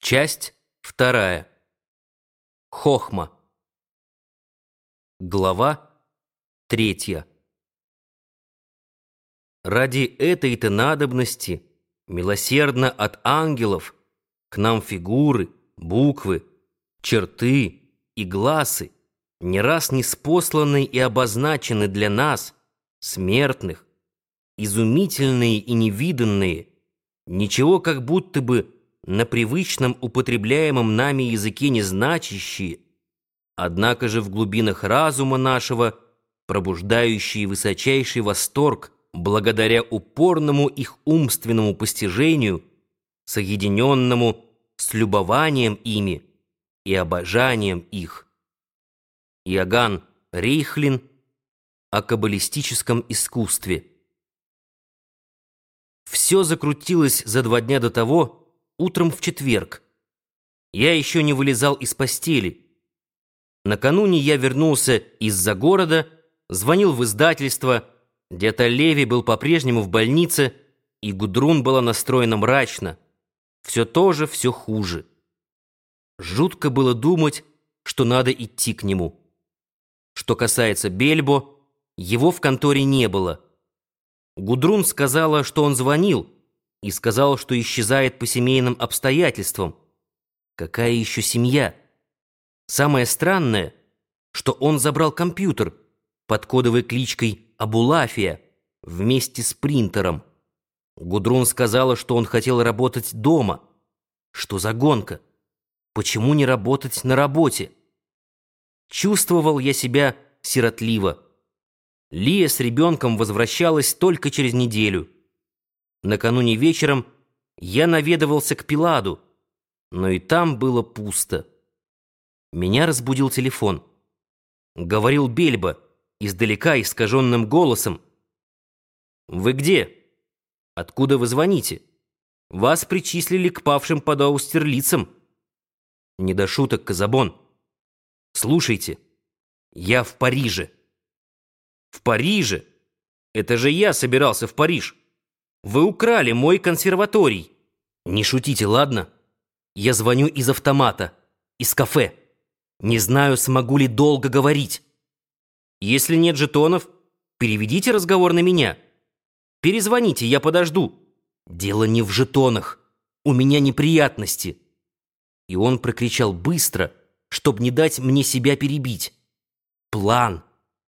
Часть вторая. Хохма. Глава 3. Ради этой-то надобности милосердно от ангелов к нам фигуры, буквы, черты и гласы не раз ниспосланы и обозначены для нас, смертных, изумительные и невиданные, ничего как будто бы на привычном употребляемом нами языке не значащие, однако же в глубинах разума нашего пробуждающие высочайший восторг благодаря упорному их умственному постижению, соединенному с любованием ими и обожанием их. Иоганн Рейхлин о каббалистическом искусстве. Все закрутилось за 2 дня до того, утром в четверг. Я еще не вылезал из постели. Накануне я вернулся из-за города, звонил в издательство, дядя Леви был по-прежнему в больнице, и Гудрун была настроена мрачно. Все то же, все хуже. Жутко было думать, что надо идти к нему. Что касается Бельбо, его в конторе не было. Гудрун сказала, что он звонил, и сказал, что исчезает по семейным обстоятельствам. Какая еще семья? Самое странное, что он забрал компьютер под кодовой кличкой Абулафия вместе с принтером. Гудрун сказала, что он хотел работать дома. Что за гонка? Почему не работать на работе? Чувствовал я себя сиротливо. Лия с ребенком возвращалась только через неделю. Накануне вечером я наведывался к Пиладу, но и там было пусто. Меня разбудил телефон. Говорил Бельбо, издалека искаженным голосом. «Вы где? Откуда вы звоните? Вас причислили к павшим под Аустерлицем». «Не до шуток, Казабон. Слушайте, я в Париже». «В Париже? Это же я собирался в Париж. Вы украли мой консерваторий». «Не шутите, ладно? Я звоню из автомата, из кафе. Не знаю, смогу ли долго говорить. Если нет жетонов, переведите разговор на меня. Перезвоните, я подожду». «Дело не в жетонах. У меня неприятности». И он прокричал быстро, чтобы не дать мне себя перебить. «План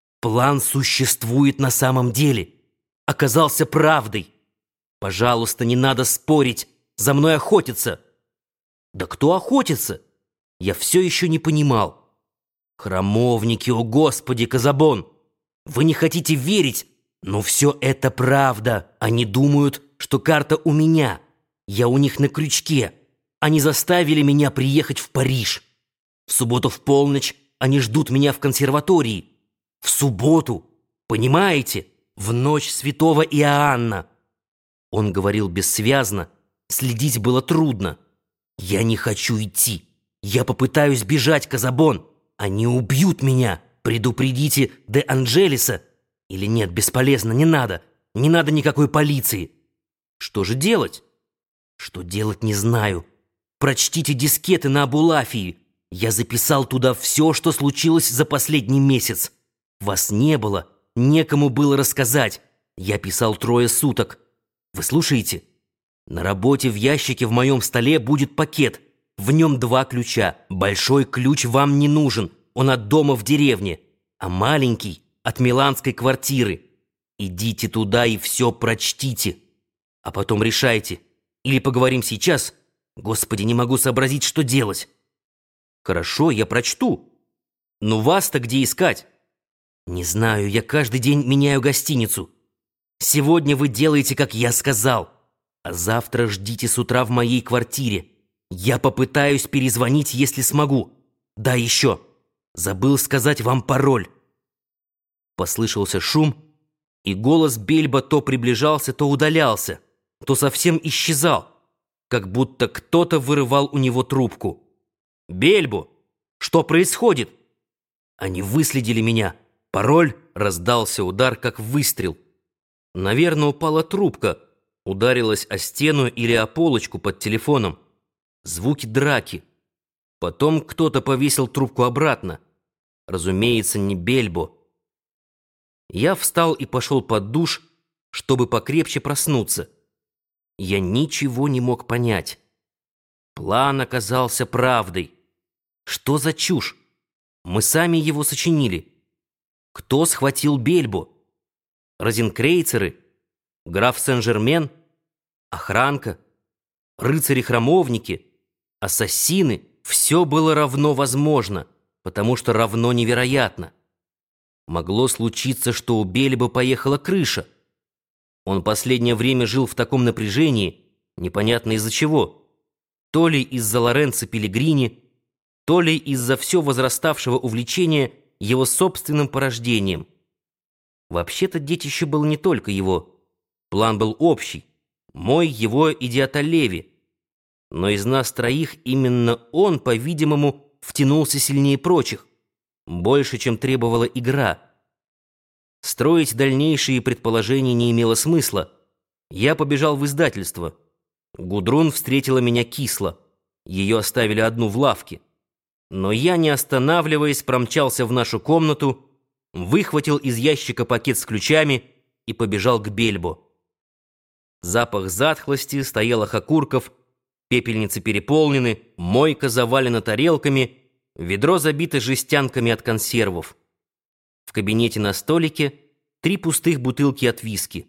существует на самом деле. Оказался правдой. Пожалуйста, не надо спорить. За мной охотятся». «Да кто охотится?» Я все еще не понимал. «Храмовники, о Господи, Казабон! Вы не хотите верить, но все это правда. Они думают, что карта у меня. Я у них на крючке. Они заставили меня приехать в Париж. В субботу в полночь они ждут меня в консерватории. В субботу, понимаете? В ночь святого Иоанна». Он говорил бессвязно, следить было трудно. «Я не хочу идти. Я попытаюсь бежать, Казабон. Они убьют меня. Предупредите де Анджелеса. Или нет, бесполезно, не надо. Не надо никакой полиции». «Что же делать?» «Что делать, не знаю. Прочтите дискеты на Абулафии. Я записал туда все, что случилось за последний месяц. Вас не было, некому было рассказать. Я писал 3 суток. Вы слушаете? На работе в ящике в моем столе будет пакет. В нем 2 ключа. Большой ключ вам не нужен. Он от дома в деревне. А маленький — от миланской квартиры. Идите туда и все прочтите. А потом решайте. Или поговорим сейчас. Господи, не могу сообразить, что делать». «Хорошо, я прочту. Но вас-то где искать?» «Не знаю, я каждый день меняю гостиницу. Сегодня вы делаете, как я сказал. А завтра ждите с утра в моей квартире. Я попытаюсь перезвонить, если смогу. Да, еще. Забыл сказать вам пароль». Послышался шум, и голос Бельбо то приближался, то удалялся, то совсем исчезал, как будто кто-то вырывал у него трубку. «Бельбо, что происходит?» «Они выследили меня. Пароль!» — раздался удар, как выстрел. Наверное, упала трубка, ударилась о стену или о полочку под телефоном. звуки драки. Потом кто-то повесил трубку обратно. Разумеется, не Бельбо. Я встал и пошел под душ, чтобы покрепче проснуться. Я ничего не мог понять. План оказался правдой. Что за чушь? Мы сами его сочинили. Кто схватил Бельбо? Розенкрейцеры? Граф Сен-Жермен? Охранка? Рыцари-храмовники? Ассасины? Все было равно возможно, потому что равно невероятно. Могло случиться, что у Бельбо поехала крыша. Он последнее время жил в таком напряжении, непонятно из-за чего. То ли из-за Лоренцо Пеллегрини, то ли из-за все возраставшего увлечения его собственным порождением. Вообще-то детище было не только его. План был общий. Мой, его и Диата Леви. Но из нас троих именно он, по-видимому, втянулся сильнее прочих. Больше, чем требовала игра. Строить дальнейшие предположения не имело смысла. Я побежал в издательство. Гудрун встретила меня кисло. Ее оставили одну в лавке. Но я, не останавливаясь, промчался в нашу комнату, выхватил из ящика пакет с ключами и побежал к Бельбо. Запах затхлости, стоялых окурков, пепельницы переполнены, мойка завалена тарелками, ведро забито жестянками от консервов. В кабинете на столике 3 пустых бутылки от виски.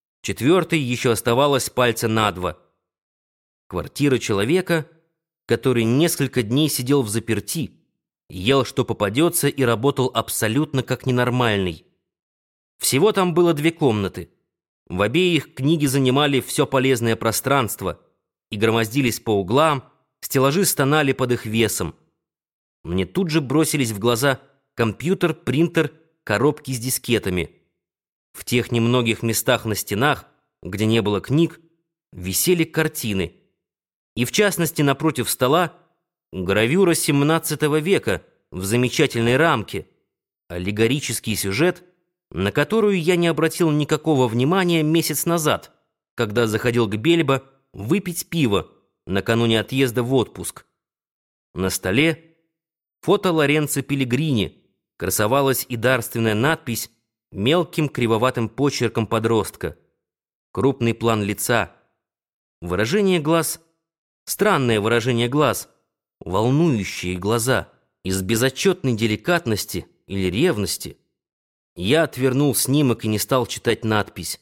4-й еще оставалось пальца на 2. Квартира человека, который несколько дней сидел взаперти, ел что попадется и работал абсолютно как ненормальный. Всего там было 2 комнаты. В обеих книги занимали все полезное пространство и громоздились по углам, стеллажи стонали под их весом. Мне тут же бросились в глаза компьютер, принтер, коробки с дискетами. В тех немногих местах на стенах, где не было книг, висели картины. И в частности, напротив стола гравюра XVII века в замечательной рамке, аллегорический сюжет, на которую я не обратил никакого внимания месяц назад, когда заходил к Бельбо выпить пиво накануне отъезда в отпуск. На столе фото Лоренцо Пеллегрини, красовалась и дарственная надпись мелким кривоватым почерком подростка. Крупный план лица. Выражение глаз, странное выражение глаз, волнующие глаза. Из безотчетной деликатности или ревности я отвернул снимок и не стал читать надпись.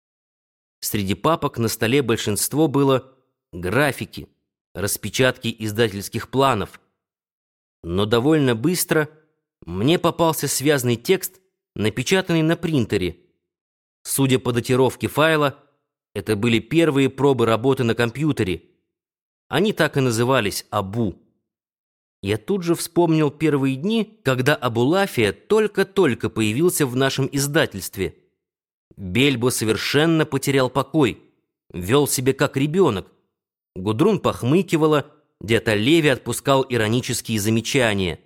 Среди папок на столе большинство было графики, распечатки издательских планов. Но довольно быстро мне попался связанный текст, напечатанный на принтере. Судя по датировке файла, это были первые пробы работы на компьютере. Они так и назывались «Абу». Я тут же вспомнил первые дни, когда Абулафия только-только появился в нашем издательстве. Бельбо совершенно потерял покой, вел себя как ребенок. Гудрун похмыкивала, Диата Леви отпускал иронические замечания.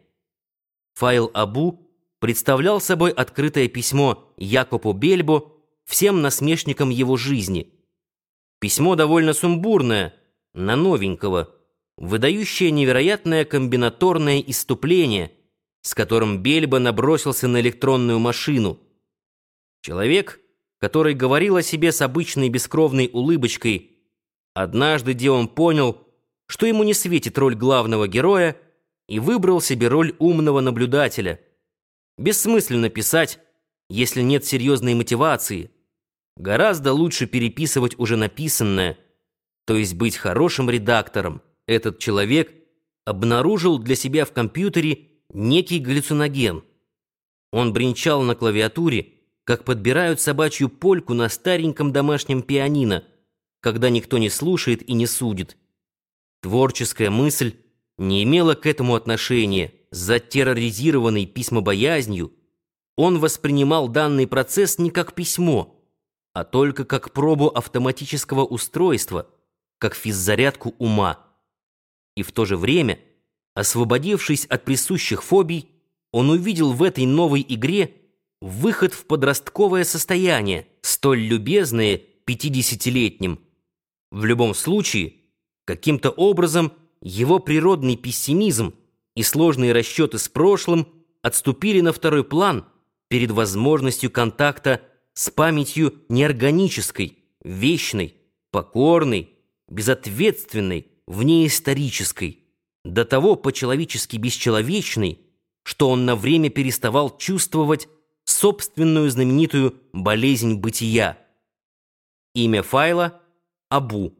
Файл Абу представлял собой открытое письмо Якобу Бельбо всем насмешникам его жизни. Письмо довольно сумбурное, на новенького, выдающее невероятное комбинаторное исступление, с которым Бельбо набросился на электронную машину. Человек, который говорил о себе с обычной бескровной улыбочкой, однажды Дион понял, что ему не светит роль главного героя, и выбрал себе роль умного наблюдателя. Бессмысленно писать, если нет серьезной мотивации. Гораздо лучше переписывать уже написанное, то есть быть хорошим редактором. Этот человек обнаружил для себя в компьютере некий галлюциноген. Он бренчал на клавиатуре, как подбирают собачью польку на стареньком домашнем пианино, когда никто не слушает и не судит. Творческая мысль не имела к этому отношения. Затерроризированный письмобоязнью, он воспринимал данный процесс не как письмо, а только как пробу автоматического устройства, как физзарядку ума. И в то же время, освободившись от присущих фобий, он увидел в этой новой игре выход в подростковое состояние, столь любезное 50-летним. В любом случае, каким-то образом его природный пессимизм и сложные расчеты с прошлым отступили на второй план перед возможностью контакта с памятью неорганической, вечной, покорной, безответственной, внеисторической, до того по-человечески бесчеловечной, что он на время переставал чувствовать собственную знаменитую болезнь бытия. Имя файла — Абу.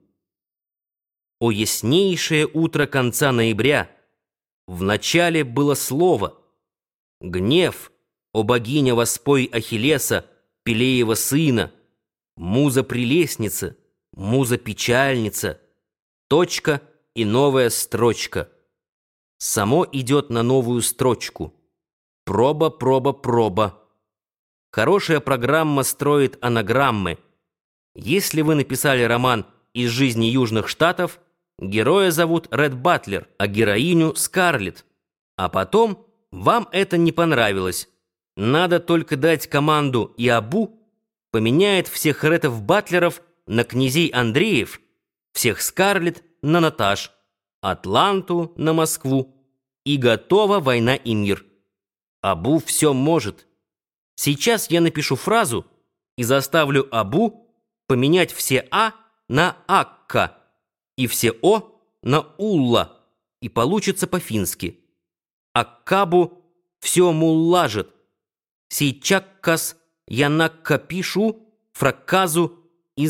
О яснейшее утро конца ноября! Вначале было слово. Гнев, о богиня воспой Ахиллеса, Пелеева сына, муза-прелестница, муза-печальница, точка и новая строчка. Само идет на новую строчку. Проба, проба, проба. Хорошая программа строит анаграммы. Если вы написали роман «Из жизни Южных Штатов», героя зовут Ред Батлер, а героиню — Скарлетт. А потом вам это не понравилось. Надо только дать команду, и Абу поменяет всех Редов Батлеров на князей Андреев, всех Скарлетт на Наташ, Атланту на Москву, и готова война и мир. Абу все может. Сейчас я напишу фразу и заставлю Абу поменять все «а» на «акка» и все «о» на «улла», и получится по-фински. Аккабу все муллажит. Сейчаккас янакка пишу фраказу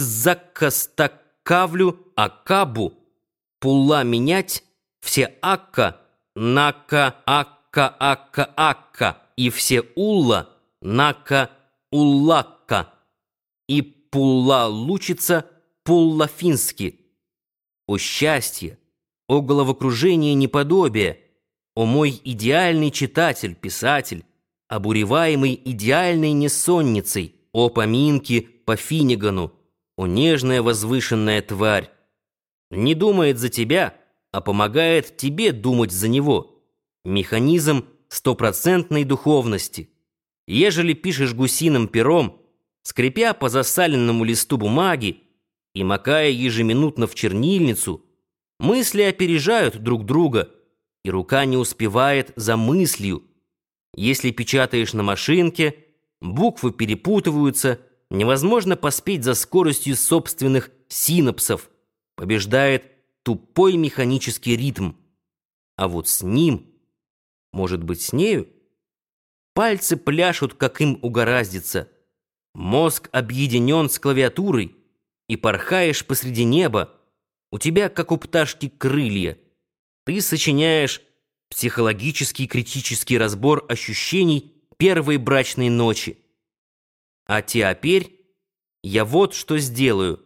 иззаккастаккавлю аккабу. Пулла менять все акка, нака, акка, акка, акка, и все улла, нака, уллакка, и пулла лучится пулла-фински. О счастье, о головокружение неподобие, о мой идеальный читатель, писатель, обуреваемый идеальной несонницей, о поминки по Финнигану, о нежная возвышенная тварь. Не думает за тебя, а помогает тебе думать за него. Механизм стопроцентной духовности. Ежели пишешь гусиным пером, скрипя по засаленному листу бумаги и макая ежеминутно в чернильницу, мысли опережают друг друга, и рука не успевает за мыслью. Если печатаешь на машинке, буквы перепутываются, невозможно поспеть за скоростью собственных синапсов, побеждает тупой механический ритм. А вот с ним, может быть, с нею, пальцы пляшут, как им угораздится. Мозг объединен с клавиатурой, и порхаешь посреди неба. У тебя, как у пташки, крылья. Ты сочиняешь психологический критический разбор ощущений первой брачной ночи. А теперь я вот что сделаю.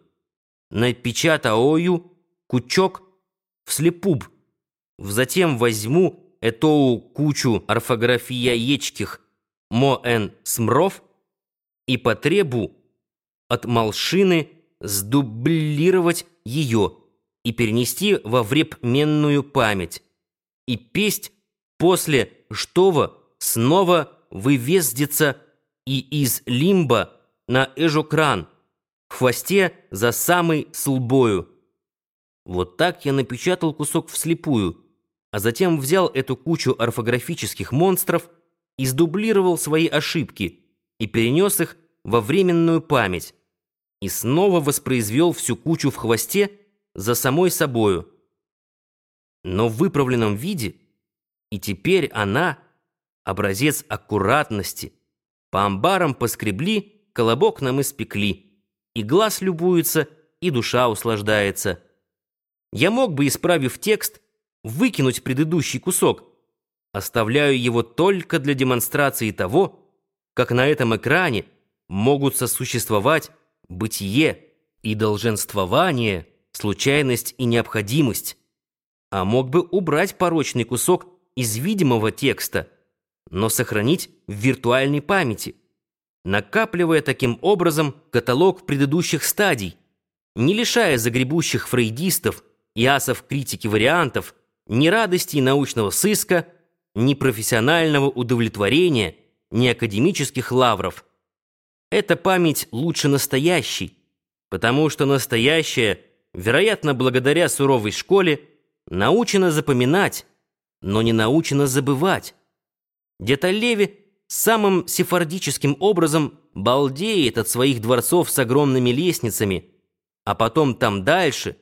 Напечатаю кучок вслепуб, затем возьму эту кучу орфографияечких моэн смров и потребу от малшины сдублировать ее и перенести во временную память, и песть после штова снова вывездится и из лимба на эжокран, в хвосте за самой слбою. Вот так я напечатал кусок вслепую, а затем взял эту кучу орфографических монстров и сдублировал свои ошибки и перенес их во временную память, и снова воспроизвел всю кучу в хвосте за самой собою, но в выправленном виде, и теперь она — образец аккуратности. По амбарам поскребли, колобок нам испекли, и глаз любуется, и душа услаждается. Я мог бы, исправив текст, выкинуть предыдущий кусок. Оставляю его только для демонстрации того, как на этом экране могут сосуществовать бытие и долженствование, случайность и необходимость. А мог бы убрать порочный кусок из видимого текста, но сохранить в виртуальной памяти, накапливая таким образом каталог предыдущих стадий, не лишая загребущих фрейдистов и асов критики вариантов ни радости научного сыска, ни профессионального удовлетворения, ни академических лавров. Эта память лучше настоящей, потому что настоящая, вероятно, благодаря суровой школе, научено запоминать, но не научено забывать. Дед Леви самым сефардическим образом балдеет от своих дворцов с огромными лестницами, а потом там дальше,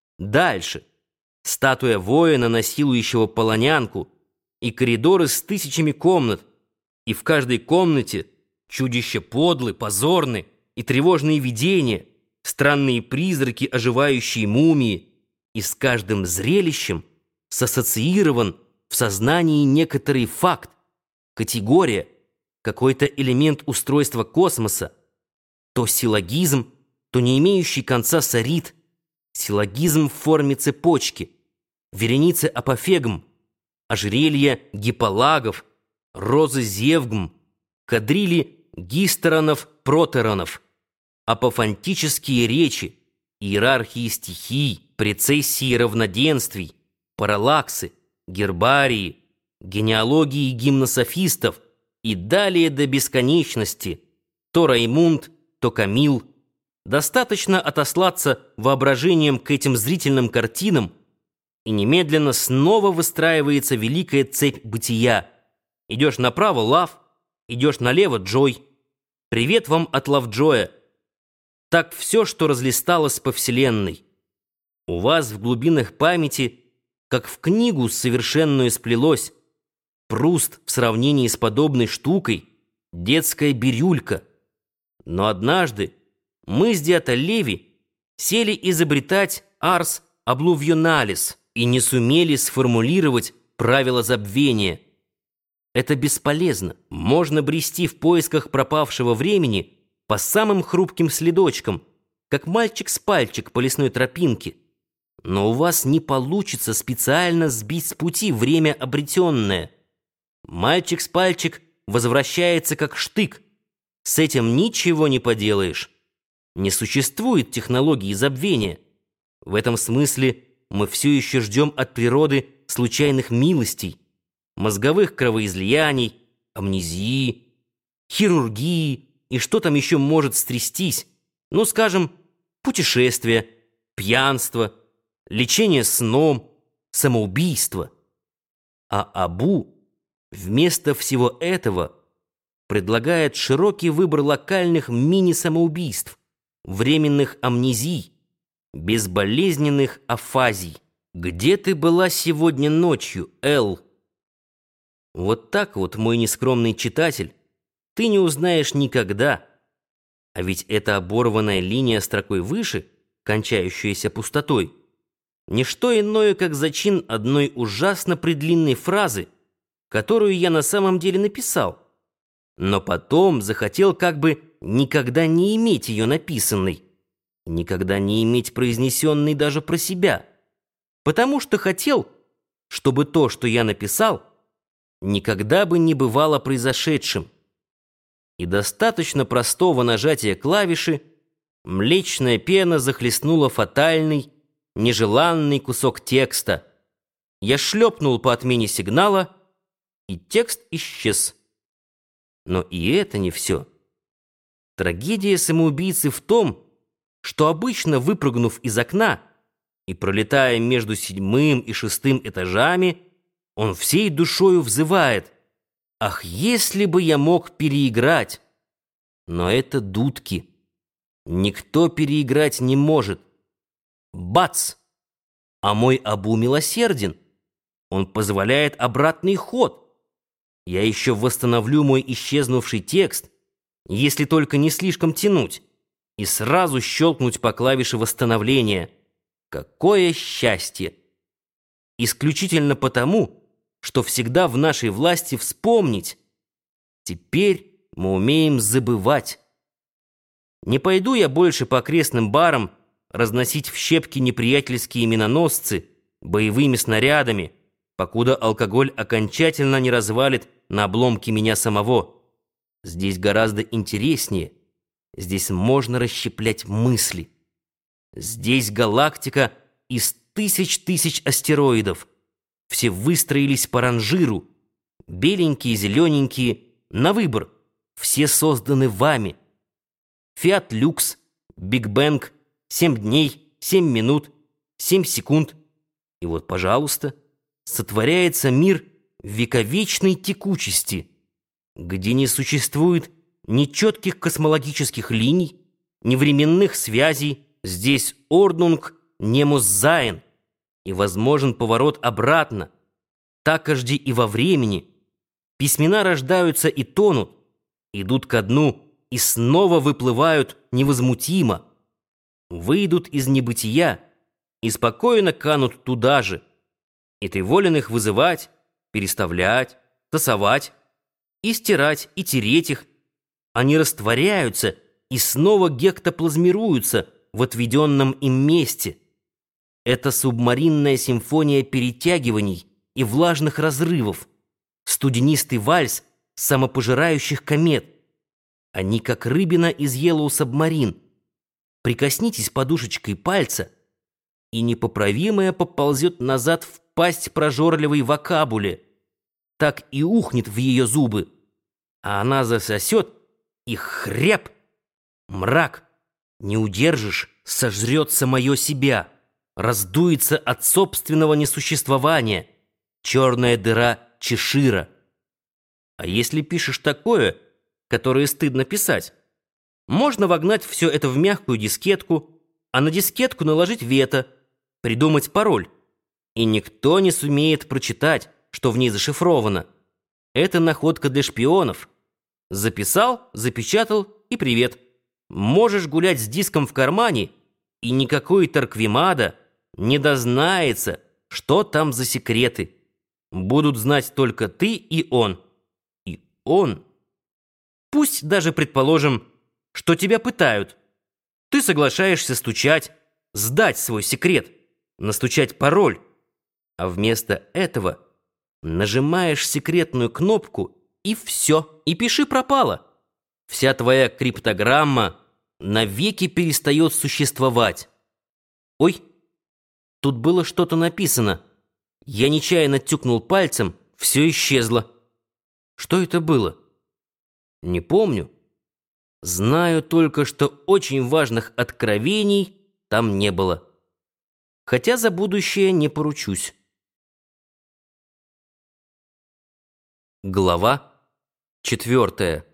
статуя воина, насилующего полонянку, и коридоры с тысячами комнат, и в каждой комнате чудища подлы, позорны и тревожные видения, странные призраки, оживающие мумии, и с каждым зрелищем сассоциирован в сознании некоторый факт, категория, какой-то элемент устройства космоса, то силлогизм, то не имеющий конца сорит, силлогизм в форме цепочки, вереницы апофегм, ожерелья гиполагов, розы зевгм, кадрили гистеронов-протеронов, апофантические речи, иерархии стихий, прецессии равноденствий, параллаксы, гербарии, генеалогии гимнософистов и далее до бесконечности, то Раймунд, то Камил. Достаточно отослаться воображением к этим зрительным картинам, и немедленно снова выстраивается великая цепь бытия. Идешь направо — Лав, идешь налево — Джой. Привет вам от Лавджоя. Так все, что разлисталось по вселенной. У вас в глубинах памяти, как в книгу совершенную сплелось, Пруст в сравнении с подобной штукой — детская бирюлька. Но однажды мы с дядей Леви сели изобретать «Арс облувионалис» и не сумели сформулировать правила забвения. Это бесполезно. Можно брести в поисках пропавшего времени по самым хрупким следочкам, как мальчик с пальчик по лесной тропинке. Но у вас не получится специально сбить с пути время обретенное. Мальчик с пальчик возвращается как штык. С этим ничего не поделаешь. Не существует технологии забвения. В этом смысле мы все еще ждем от природы случайных милостей, мозговых кровоизлияний, амнезии, хирургии и что там еще может стрястись, ну, скажем, путешествия, пьянство, лечение сном, самоубийство. А Абу вместо всего этого предлагает широкий выбор локальных мини-самоубийств, временных амнезий, безболезненных афазий. «Где ты была сегодня ночью, Эл?» Вот так вот, мой нескромный читатель, ты не узнаешь никогда. А ведь эта оборванная линия строкой выше, кончающаяся пустотой, не что иное, как зачин одной ужасно предлинной фразы, которую я на самом деле написал, но потом захотел как бы никогда не иметь ее написанной, никогда не иметь произнесенной даже про себя, потому что хотел, чтобы то, что я написал, никогда бы не бывало произошедшим. И достаточно простого нажатия клавиши млечная пена захлестнула фатальный, нежеланный кусок текста. Я шлепнул по отмене сигнала, и текст исчез. Но и это не все. Трагедия самоубийцы в том, что обычно, выпрыгнув из окна и пролетая между 7-м и 6-м этажами, он всей душою взывает: «Ах, если бы я мог переиграть!» Но это дудки. Никто переиграть не может. Бац! А мой Абу милосерден. Он позволяет обратный ход. Я еще восстановлю мой исчезнувший текст, если только не слишком тянуть, и сразу щелкнуть по клавише восстановления. Какое счастье! Исключительно потому, что всегда в нашей власти вспомнить. Теперь мы умеем забывать. Не пойду я больше по окрестным барам разносить в щепки неприятельские миноносцы боевыми снарядами, покуда алкоголь окончательно не развалит на обломки меня самого. Здесь гораздо интереснее. Здесь можно расщеплять мысли. Здесь галактика из тысяч астероидов. Все выстроились по ранжиру. Беленькие, зелененькие, на выбор. Все созданы вами. Фиат Люкс, Биг Бэнг, 7 дней, 7 минут, 7 секунд. И вот, пожалуйста, сотворяется мир вековечной текучести, где не существует ни четких космологических линий, ни временных связей. Здесь Ordnung Nemus Sein, и возможен поворот обратно, такожди и во времени. Письмена рождаются и тонут, идут ко дну и снова выплывают невозмутимо, выйдут из небытия и спокойно канут туда же, и ты волен их вызывать, переставлять, тасовать, и стирать, и тереть их. Они растворяются и снова гектоплазмируются в отведенном им месте. Это субмаринная симфония перетягиваний и влажных разрывов, студенистый вальс самопожирающих комет. Они как рыбина из Yellow Submarine. Прикоснитесь подушечкой пальца, и непоправимое поползет назад в пасть прожорливой вокабуле. Так и ухнет в ее зубы, а она засосет, и хряб, мрак, не удержишь, сожрет самое себя, раздуется от собственного несуществования, черная дыра Чешира. А если пишешь такое, которое стыдно писать, можно вогнать все это в мягкую дискетку, а на дискетку наложить вето, придумать пароль, и никто не сумеет прочитать, что в ней зашифровано. Это находка для шпионов. Записал, запечатал и привет. Можешь гулять с диском в кармане, и никакой Торквемада не дознается, что там за секреты. Будут знать только ты и он. И он. Пусть даже предположим, что тебя пытают. Ты соглашаешься стучать, сдать свой секрет, настучать пароль, а вместо этого нажимаешь секретную кнопку, и все, и пиши пропало. Вся твоя криптограмма навеки перестает существовать. Ой, тут было что-то написано. Я нечаянно тюкнул пальцем, все исчезло. Что это было? Не помню. Знаю только, что очень важных откровений там не было. Хотя за будущее не поручусь. Глава 4.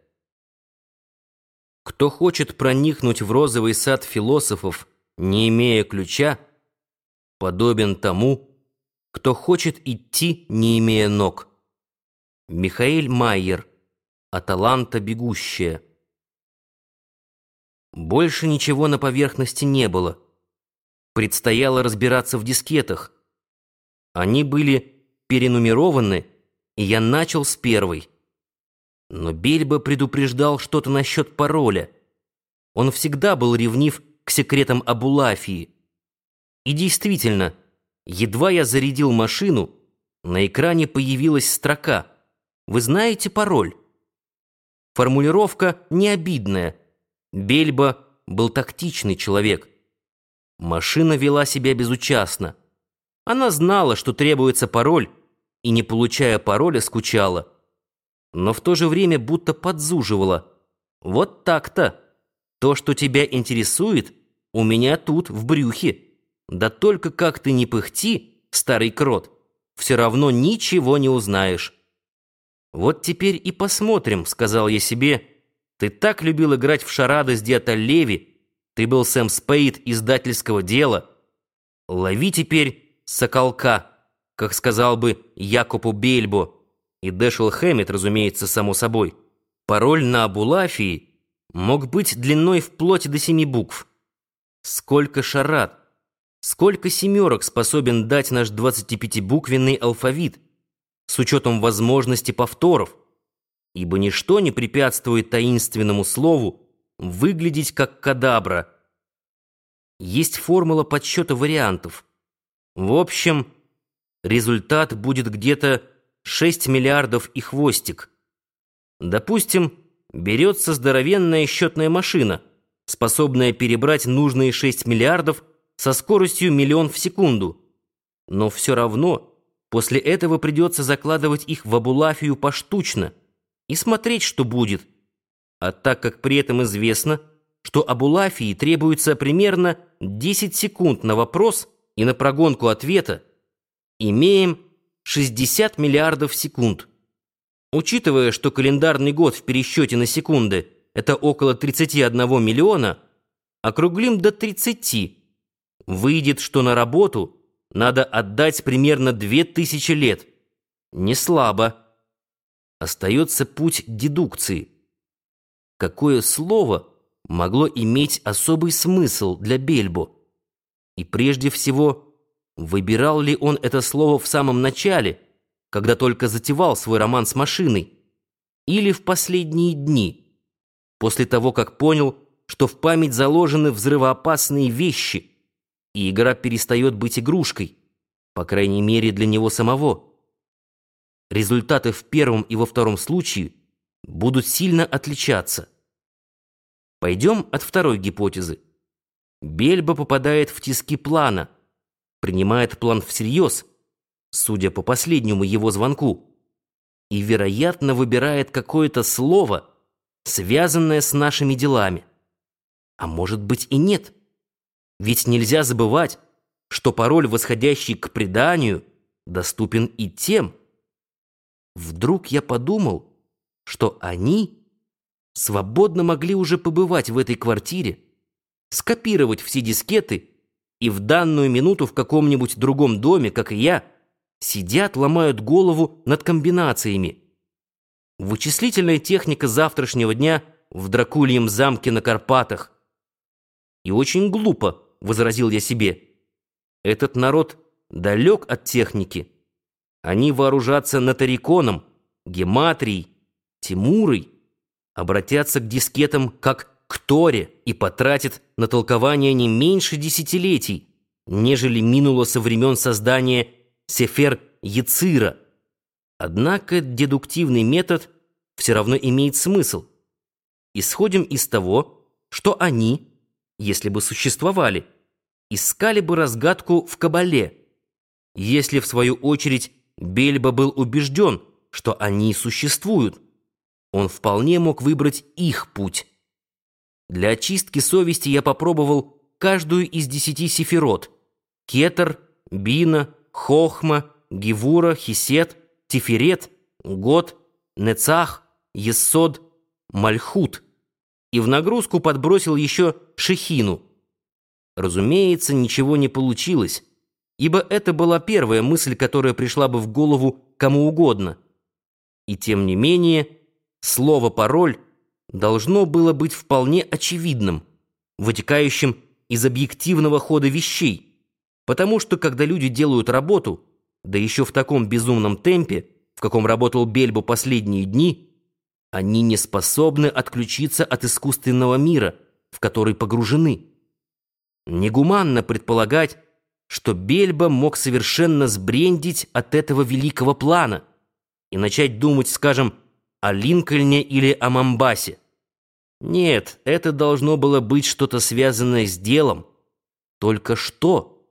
Кто хочет проникнуть в розовый сад философов, не имея ключа, подобен тому, кто хочет идти, не имея ног. Михаэль Майер. Аталанта бегущая. Больше ничего на поверхности не было. Предстояло разбираться в дискетах. Они были перенумерованы, и я начал с первой. Но Бельбо предупреждал что-то насчет пароля. Он всегда был ревнив к секретам Абулафии. И действительно, едва я зарядил машину, на экране появилась строка: «Вы знаете пароль?» Формулировка не обидная. Бельбо был тактичный человек. Машина вела себя безучастно. Она знала, что требуется пароль, и, не получая пароля, скучала. Но в то же время будто подзуживала. Вот так-то. То, что тебя интересует, у меня тут, в брюхе. Да только как ты не пыхти, старый крот, все равно ничего не узнаешь. «Вот теперь и посмотрим», — сказал я себе. «Ты так любил играть в шарады с Диато Леви, ты был Сэм Спейд издательского дела. Лови теперь соколка», как сказал бы Якобу Бельбо, и Дэшел Хэммет, разумеется, само собой. Пароль на Абулафии мог быть длиной вплоть до 7 букв. Сколько шарад, сколько семерок способен дать наш 25-буквенный алфавит, с учетом возможности повторов, ибо ничто не препятствует таинственному слову выглядеть как кадабра. Есть формула подсчета вариантов. В общем, результат будет где-то 6 миллиардов и хвостик. Допустим, берется здоровенная счетная машина, способная перебрать нужные 6 миллиардов со скоростью 1 000 000 в секунду. Но все равно после этого придется закладывать их в Абулафию поштучно и смотреть, что будет. А так как при этом известно, что Абулафии требуется примерно 10 секунд на вопрос и на прогонку ответа, имеем 60 миллиардов секунд. Учитывая, что календарный год в пересчете на секунды — это около 31 миллиона, округлим до 30. Выйдет, что на работу надо отдать примерно 2000 лет. Не слабо. Остается путь дедукции. Какое слово могло иметь особый смысл для Бельбо? И прежде всего, выбирал ли он это слово в самом начале, когда только затевал свой роман с машиной, или в последние дни, после того, как понял, что в память заложены взрывоопасные вещи, и игра перестает быть игрушкой, по крайней мере для него самого. Результаты в первом и во втором случае будут сильно отличаться. Пойдем от второй гипотезы. Бельбо попадает в тиски плана, принимает план всерьез, судя по последнему его звонку, и, вероятно, выбирает какое-то слово, связанное с нашими делами. А может быть и нет. Ведь нельзя забывать, что пароль, восходящий к преданию, доступен и тем. Вдруг я подумал, что они свободно могли уже побывать в этой квартире, скопировать все дискеты и в данную минуту в каком-нибудь другом доме, как и я, сидят, ломают голову над комбинациями. Вычислительная техника завтрашнего дня в Дракульем замке на Карпатах. И очень глупо, возразил я себе. Этот народ далек от техники. Они вооружатся нотариконом, гематрией, Тимурой, обратятся к дискетам как к Торе и потратят на толкование не меньше десятилетий, нежели минуло со времен создания Сефер Яцира. Однако дедуктивный метод все равно имеет смысл. Исходим из того, что они, если бы существовали, искали бы разгадку в Кабале. Если, в свою очередь, Бельбо был убежден, что они существуют, он вполне мог выбрать их путь. Для очистки совести я попробовал каждую из 10 сефирот: Кетер, Бина, Хохма, Гевура, Хесед, Тиферет, Год, Нецах, Ессод, Мальхут, и в нагрузку подбросил еще Шехину. Разумеется, ничего не получилось, ибо это была первая мысль, которая пришла бы в голову кому угодно. И тем не менее, слово «пароль» должно было быть вполне очевидным, вытекающим из объективного хода вещей, потому что, когда люди делают работу, да еще в таком безумном темпе, в каком работал Бельбо последние дни, они не способны отключиться от искусственного мира, в который погружены. Негуманно предполагать, что Бельбо мог совершенно сбрендить от этого великого плана и начать думать, скажем, о Линкольне или о Момбасе. Нет, это должно было быть что-то связанное с делом. Только что?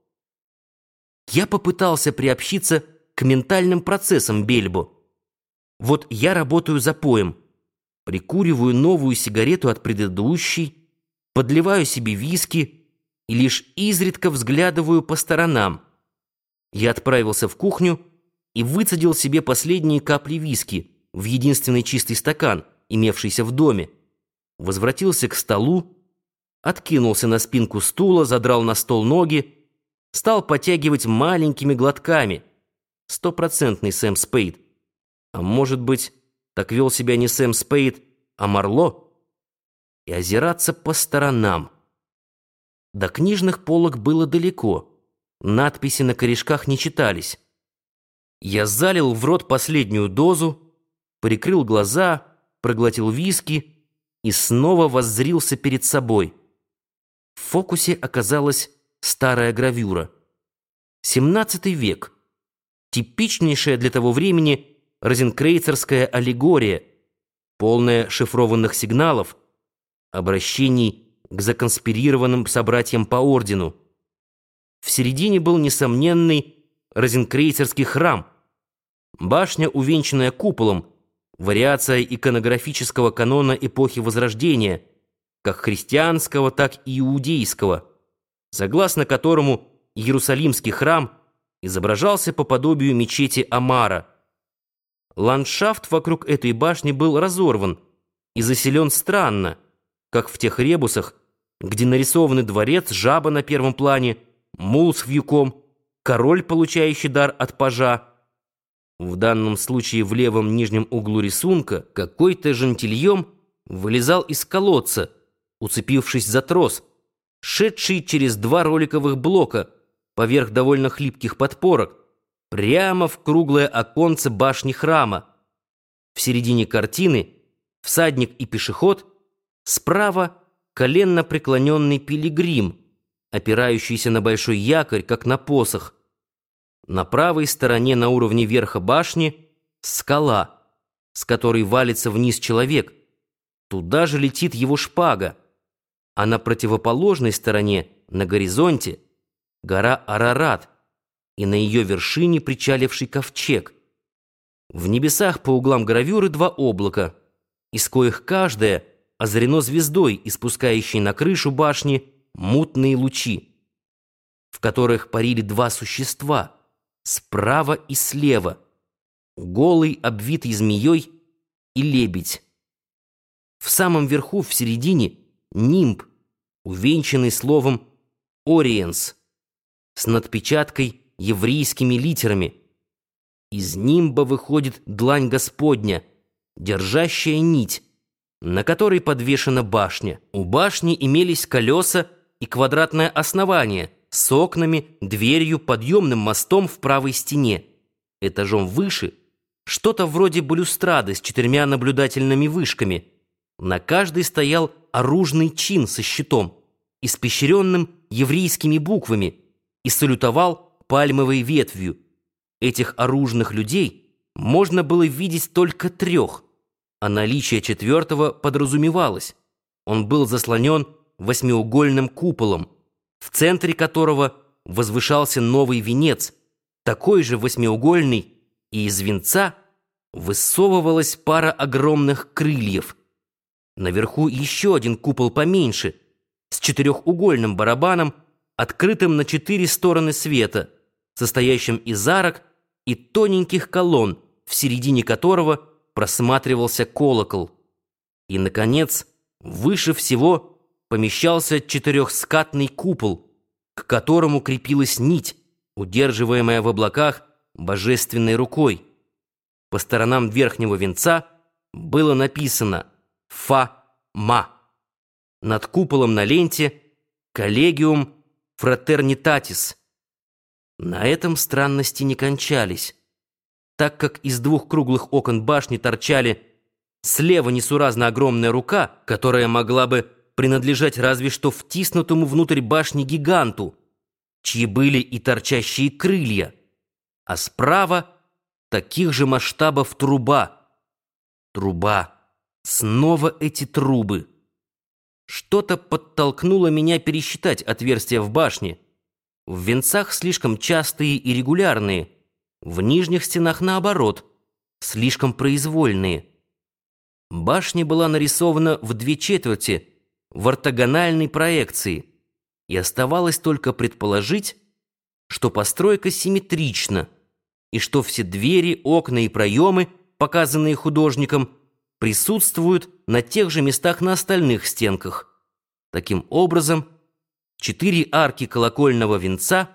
Я попытался приобщиться к ментальным процессам Бельбо. Вот я работаю запоем, прикуриваю новую сигарету от предыдущей, подливаю себе виски и лишь изредка взглядываю по сторонам. Я отправился в кухню и выцедил себе последние капли виски в единственный чистый стакан, имевшийся в доме. Возвратился к столу, откинулся на спинку стула, задрал на стол ноги, стал потягивать маленькими глотками. Стопроцентный Сэм Спейд. А может быть, так вел себя не Сэм Спейд, а Марло? И озираться по сторонам. До книжных полок было далеко. Надписи на корешках не читались. Я залил в рот последнюю дозу, прикрыл глаза, проглотил виски и снова воззрился перед собой. В фокусе оказалась старая гравюра. 17 век. Типичнейшая для того времени розенкрейцерская аллегория, полная шифрованных сигналов, обращений к законспирированным собратьям по ордену. В середине был несомненный розенкрейцерский храм, башня, увенчанная куполом, вариация иконографического канона эпохи Возрождения, как христианского, так и иудейского, согласно которому Иерусалимский храм изображался по подобию мечети Амара. Ландшафт вокруг этой башни был разорван и заселен странно, как в тех ребусах, где нарисованы дворец, жаба на первом плане, мул с вьюком, король, получающий дар от пажа. В данном случае в левом нижнем углу рисунка какой-то жентильем вылезал из колодца, уцепившись за трос, шедший через 2 роликовых блока поверх довольно хлипких подпорок, прямо в круглое оконце башни храма. В середине картины всадник и пешеход, справа коленно преклоненный пилигрим, опирающийся на большой якорь, как на посох. На правой стороне на уровне верха башни скала, с которой валится вниз человек. Туда же летит его шпага. А на противоположной стороне, на горизонте, гора Арарат, и на ее вершине причаливший ковчег. В небесах по углам гравюры 2 облака, из коих каждое озарено звездой, испускающей на крышу башни мутные лучи, в которых парили 2 существа, справа и слева, голый, обвитый змеей, и лебедь. В самом верху, в середине, нимб, увенчанный словом «Ориенс», с надпечаткой еврейскими литерами. Из нимба выходит длань Господня, держащая нить, на которой подвешена башня. У башни имелись колеса и квадратное основание с окнами, дверью, подъемным мостом в правой стене. Этажом выше что-то вроде балюстрады с 4 наблюдательными вышками. На каждой стоял оружный чин со щитом, испещренным еврейскими буквами, и салютовал пальмовой ветвью. Этих оружных людей можно было видеть только 3, а наличие 4-го подразумевалось. Он был заслонен 8-угольным куполом, в центре которого возвышался новый венец, такой же 8-угольный, и из венца высовывалась пара огромных крыльев. Наверху еще один купол поменьше, с 4-угольным барабаном, открытым на 4 стороны света, состоящим из арок и тоненьких колонн, в середине которого просматривался колокол. И, наконец, выше всего помещался 4-скатный купол, к которому крепилась нить, удерживаемая в облаках божественной рукой. По сторонам верхнего венца было написано «Фа-ма». Над куполом на ленте «Коллегиум Фратернитатис». На этом странности не кончались, так как из 2 круглых окон башни торчали слева несуразно огромная рука, которая могла бы принадлежать разве что втиснутому внутрь башни гиганту, чьи были и торчащие крылья, а справа таких же масштабов труба. Труба. Снова эти трубы. Что-то подтолкнуло меня пересчитать отверстия в башне. В венцах слишком частые и регулярные, в нижних стенах, наоборот, слишком произвольные. Башня была нарисована в 2/4 в ортогональной проекции, и оставалось только предположить, что постройка симметрична, и что все двери, окна и проемы, показанные художником, присутствуют на тех же местах на остальных стенках. Таким образом, 4 арки колокольного венца,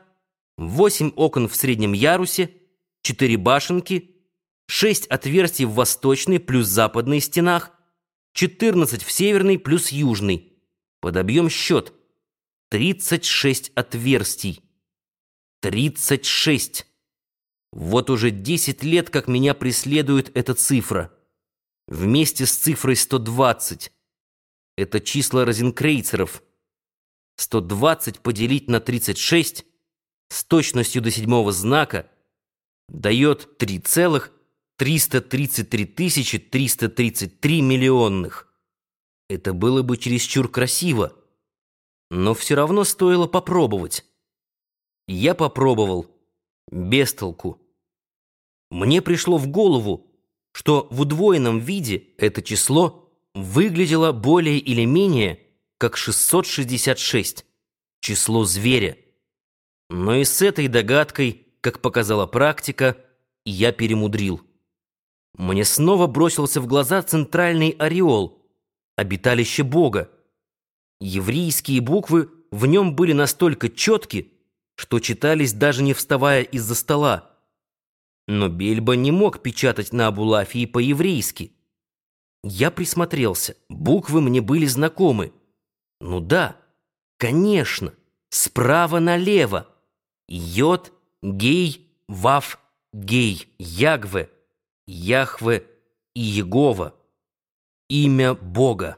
8 окон в среднем ярусе, 4 башенки, 6 отверстий в восточной плюс западной стенах, 14 в северной плюс южной. Подобьем счет. 36 отверстий. 36. Вот уже 10 лет, как меня преследует эта цифра. Вместе с цифрой 120. Это числа розенкрейцеров. 120 поделить на 36 с точностью до 7-го знака дает 3,333 333 миллионных. Это было бы чересчур красиво, но все равно стоило попробовать. Я попробовал. Без толку. Мне пришло в голову, что в удвоенном виде это число выглядело более или менее как 666, число зверя. Но и с этой догадкой как показала практика, я перемудрил. Мне снова бросился в глаза центральный ореол, обиталище Бога. Еврейские буквы в нем были настолько четки, что читались даже не вставая из-за стола. Но Бельба не мог печатать на Абулафии по-еврейски. Я присмотрелся. Буквы мне были знакомы. Ну да, конечно, справа налево. Йод, Гей, Вав, Гей, Ягве, Яхве и Егова. Имя Бога.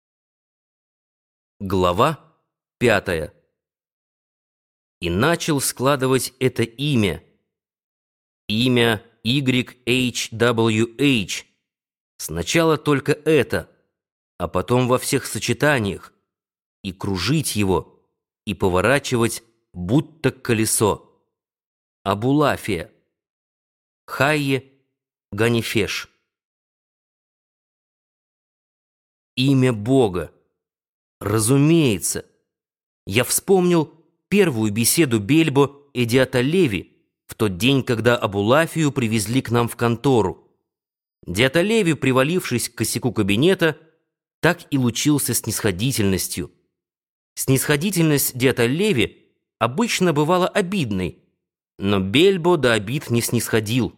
Глава 5. И начал складывать это имя. Имя YHWH. Сначала только это, а потом во всех сочетаниях. И кружить его, и поворачивать, будто колесо. Абулафия. Хайе Ганифеш. Имя Бога. Разумеется. Я вспомнил первую беседу Бельбо и Диатолеви в тот день, когда Абулафию привезли к нам в контору. Диатолеви, привалившись к косяку кабинета, так и лучился снисходительностью. Снисходительность Диатолеви обычно бывала обидной, но Бельбо до обид не снисходил.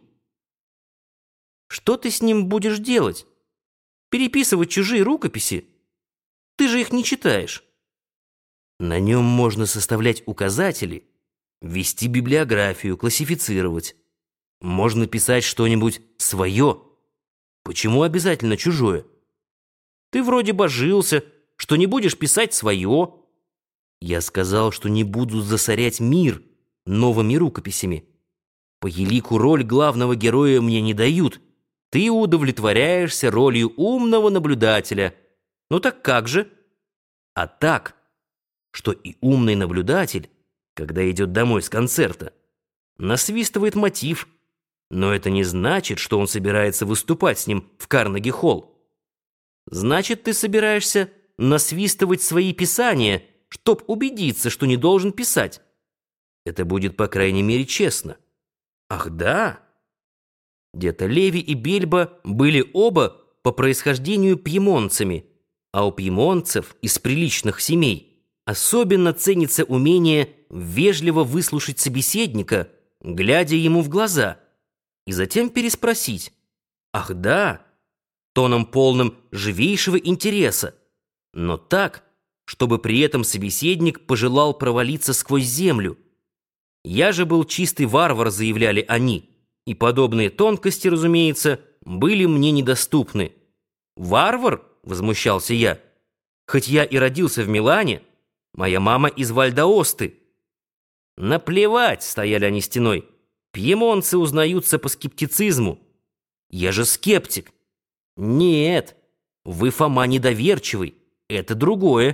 «Что ты с ним будешь делать? Переписывать чужие рукописи? Ты же их не читаешь». На нем можно составлять указатели, вести библиографию, классифицировать. Можно писать что-нибудь свое. Почему обязательно чужое? Ты вроде божился, что не будешь писать свое. Я сказал, что не буду засорять мир новыми рукописями. По елику роль главного героя мне не дают. Ты удовлетворяешься ролью умного наблюдателя. Ну так как же? А так, что и умный наблюдатель, когда идет домой с концерта, насвистывает мотив, но это не значит, что он собирается выступать с ним в Карнеги-холл. Значит, ты собираешься насвистывать свои писания, чтоб убедиться, что не должен писать. Это будет, по крайней мере, честно. Ах, да? Диатолеви и Бельба были оба по происхождению пьемонцами, а у пьемонцев из приличных семей особенно ценится умение вежливо выслушать собеседника, глядя ему в глаза, и затем переспросить «Ах, да?» тоном полным живейшего интереса, но так, чтобы при этом собеседник пожелал провалиться сквозь землю. Я же был чистый варвар, заявляли они, и подобные тонкости, разумеется, были мне недоступны. «Варвар?» — возмущался я. «Хоть я и родился в Милане, моя мама из Вальдаосты». «Наплевать!» — стояли они стеной. «Пьемонцы узнаются по скептицизму». «Я же скептик». «Нет, вы, Фома, недоверчивый. Это другое».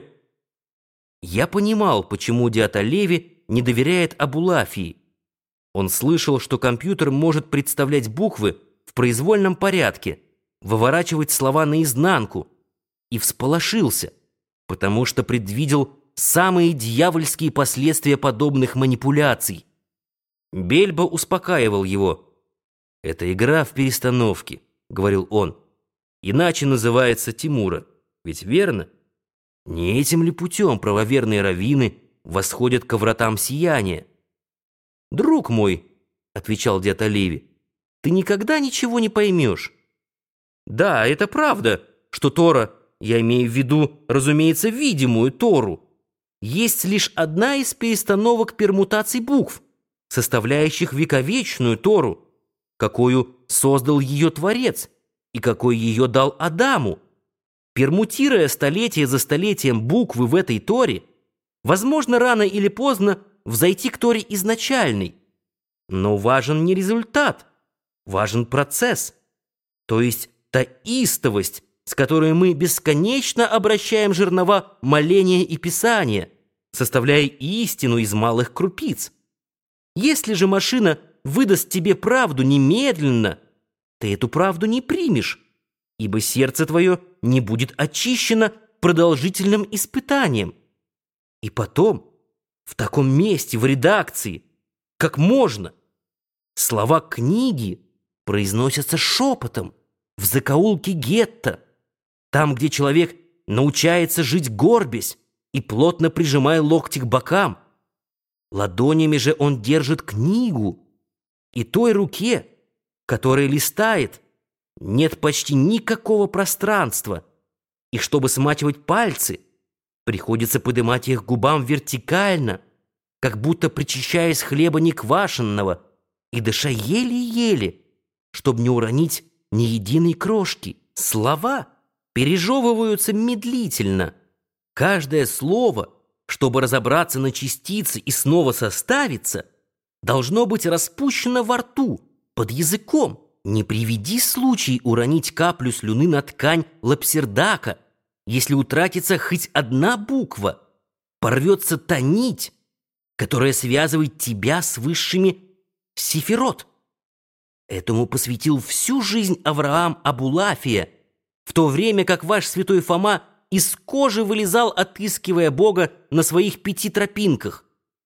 Я понимал, почему Диатолеви не доверяет Абулафии. Он слышал, что компьютер может представлять буквы в произвольном порядке, выворачивать слова наизнанку, и всполошился, потому что предвидел самые дьявольские последствия подобных манипуляций. Бельба успокаивал его. «Это игра в перестановке», — говорил он. «Иначе называется Тимура. Ведь верно? Не этим ли путем правоверные раввины восходят ко вратам сияния?» «Друг мой», — отвечал Диатолеви, — «ты никогда ничего не поймешь». «Да, это правда, что Тора, я имею в виду, разумеется, видимую Тору, есть лишь одна из перестановок пермутаций букв, составляющих вековечную Тору, какую создал ее Творец и какой ее дал Адаму. Пермутируя столетие за столетием буквы в этой Торе, возможно, рано или поздно взойти к Торе изначальной. Но важен не результат, важен процесс, то есть та истовость, с которой мы бесконечно обращаем жернова моления и писания, составляя истину из малых крупиц. Если же машина выдаст тебе правду немедленно, ты эту правду не примешь, ибо сердце твое не будет очищено продолжительным испытанием. И потом, в таком месте, в редакции, как можно, Слова книги произносятся шепотом в закоулке гетто, там, где человек научается жить горбясь и плотно прижимая локти к бокам. Ладонями же он держит книгу, и той руке, которая листает, нет почти никакого пространства, и чтобы смачивать пальцы, приходится поднимать их к губам вертикально, как будто причащаясь хлеба неквашенного, и дыша еле-еле, чтобы не уронить ни единой крошки. Слова пережевываются медлительно. Каждое слово, чтобы разобраться на частицы и снова составиться, должно быть распущено во рту, под языком. Не приведи случай уронить каплю слюны на ткань лапсердака, если утратится хоть одна буква, порвется та нить, которая связывает тебя с высшими сефирот. Этому посвятил всю жизнь Авраам Абулафия, в то время как ваш святой Фома из кожи вылезал, отыскивая Бога на своих 5 тропинках.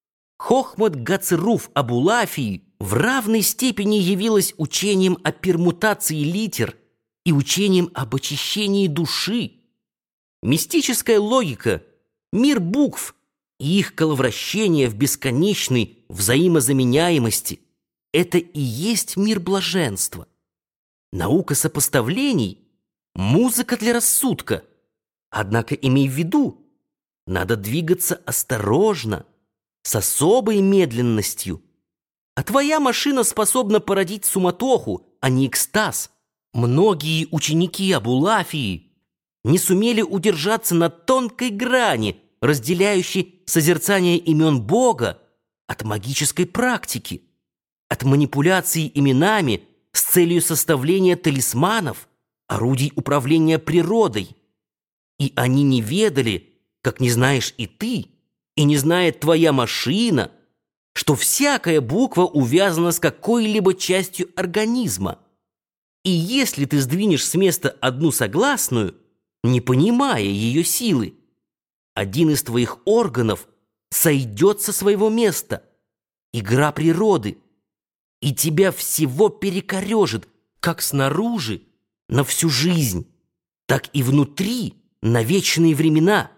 Хохмат Гацеруф Абулафии в равной степени явилась учением о пермутации литер и учением об очищении души. Мистическая логика, мир букв и их коловращение в бесконечной взаимозаменяемости — это и есть мир блаженства. Наука сопоставлений — музыка для рассудка. Однако имей в виду, надо двигаться осторожно, с особой медленностью. А твоя машина способна породить суматоху, а не экстаз. Многие ученики Абулафии не сумели удержаться на тонкой грани, разделяющей созерцание имен Бога от магической практики, от манипуляции именами с целью составления талисманов, орудий управления природой. И они не ведали, как не знаешь и ты, и не знает твоя машина, что всякая буква увязана с какой-либо частью организма. И если ты сдвинешь с места одну согласную, не понимая ее силы, один из твоих органов сойдет со своего места. Игра природы. И тебя всего перекорежит, как снаружи на всю жизнь, так и внутри на вечные времена.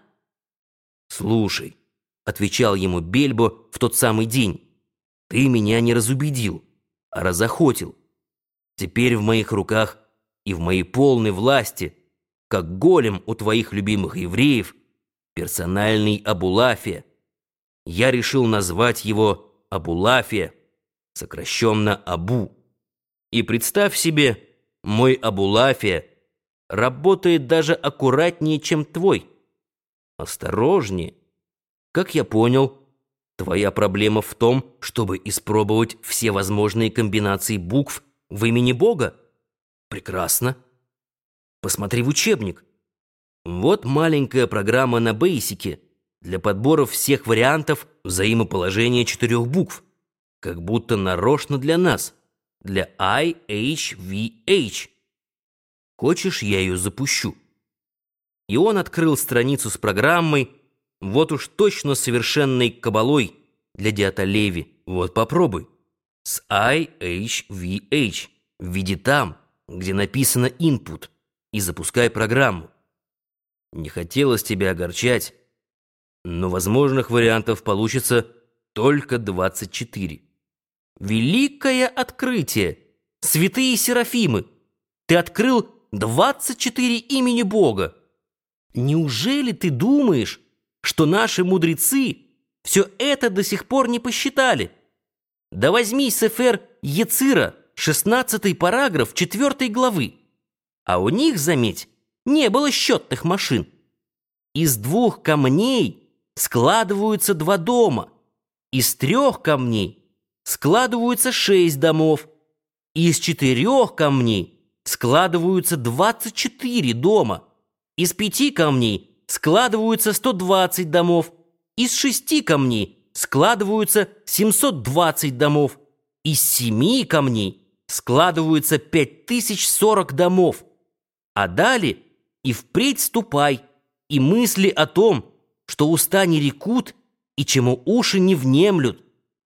«Слушай», — отвечал ему Бельбо в тот самый день, — «ты меня не разубедил, а разохотил. Теперь в моих руках и в моей полной власти, как голем у твоих любимых евреев, персональный Абулафия. Я решил назвать его Абулафия, сокращенно Абу. И представь себе, мой Абулафия работает даже аккуратнее, чем твой. Осторожнее. Как я понял, твоя проблема в том, чтобы испробовать все возможные комбинации букв в имени Бога? Прекрасно. Посмотри в учебник. Вот маленькая программа на бейсике для подбора всех вариантов взаимоположения 4 букв, как будто нарочно для нас, для IHVH. Хочешь, я ее запущу?» И он открыл страницу с программой, вот уж точно совершенной кабалой для Диатолеви. Вот попробуй. С IHVH. Введи там, где написано «Input», и запускай программу. Не хотелось тебя огорчать, но возможных вариантов получится только 24. Великое открытие! Святые Серафимы! Ты открыл 24 имени Бога! Неужели ты думаешь, что наши мудрецы все это до сих пор не посчитали? Да возьми Сефер Ецира, 16 параграф 4 главы. А у них, заметь, не было счетных машин. Из 2 камней складываются 2 дома, из 3 камней складываются 6 домов, из 4 камней складываются 24 дома, из 5 камней складываются 120 домов, из 6 камней складываются 720 домов, из 7 камней складываются 5040 домов. А далее и впредь ступай, и мысли о том, что уста не рекут и чему уши не внемлют.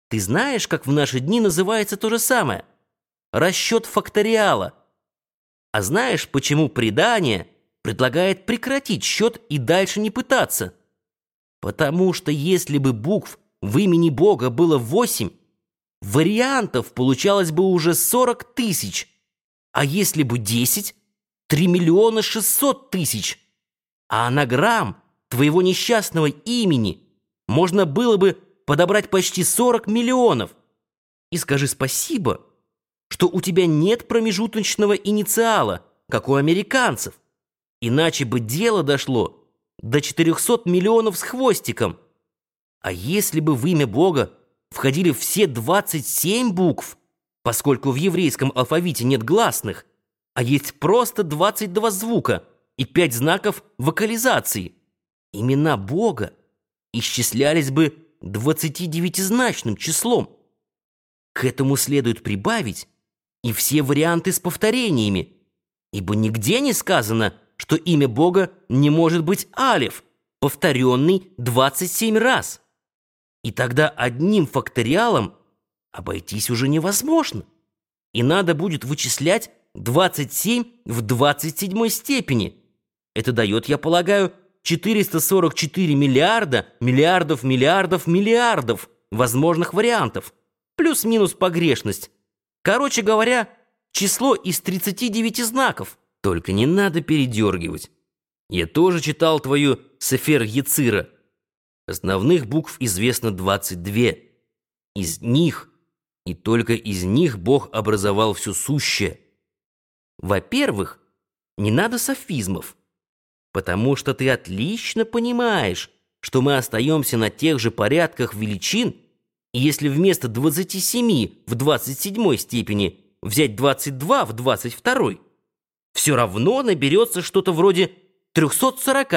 Ты знаешь, как в наши дни называется то же самое? Расчет факториала. А знаешь, почему предание предлагает прекратить счет и дальше не пытаться? Потому что если бы букв в имени Бога было 8, вариантов получалось бы уже 40 тысяч. А если бы 10, 3 миллиона 600 тысяч. А анаграмм твоего несчастного имени можно было бы подобрать почти 40 миллионов. И скажи спасибо, что у тебя нет промежуточного инициала, как у американцев. Иначе бы дело дошло до 400 миллионов с хвостиком. А если бы в имя Бога входили все 27 букв, поскольку в еврейском алфавите нет гласных, а есть просто 22 звука и 5 знаков вокализации, имена Бога исчислялись бы 29-значным числом. К этому следует прибавить и все варианты с повторениями, ибо нигде не сказано, что имя Бога не может быть алеф, повторенный 27 раз. И тогда одним факториалом обойтись уже невозможно, и надо будет вычислять 27 в 27 степени. Это дает, я полагаю, 444 миллиарда, миллиардов возможных вариантов, плюс-минус погрешность. Короче говоря, число из 39 знаков. Только не надо передергивать. Я тоже читал твою Сефер Яцира. Основных букв известно 22. Из них, и только из них Бог образовал все сущее. Во-первых, не надо софизмов, потому что ты отлично понимаешь, что мы остаемся на тех же порядках величин, и если вместо 27 в 27 степени взять 22 в 22, все равно наберется что-то вроде 340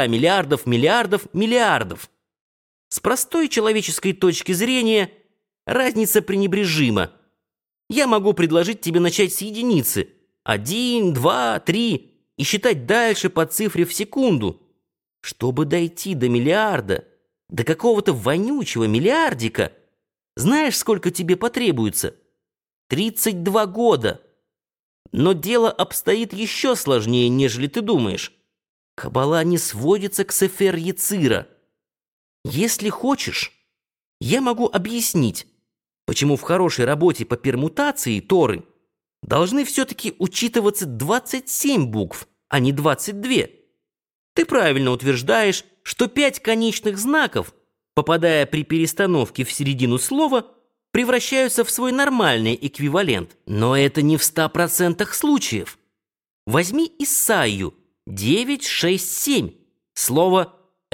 миллиардов. С простой человеческой точки зрения разница пренебрежима. Я могу предложить тебе начать с единицы 1, 2, 3 и считать дальше по цифре в секунду. Чтобы дойти до миллиарда, до какого-то вонючего миллиардика, знаешь, сколько тебе потребуется? 32 года. Но дело обстоит еще сложнее, нежели ты думаешь. Каббала не сводится к Сефер Яцира. Если хочешь, я могу объяснить, почему в хорошей работе по пермутации Торы должны все-таки учитываться 27 букв, а не 22. Ты правильно утверждаешь, что 5 конечных знаков, попадая при перестановке в середину слова, превращаются в свой нормальный эквивалент. Но это не в 100% случаев. Возьми Исайю 9:6-7, слово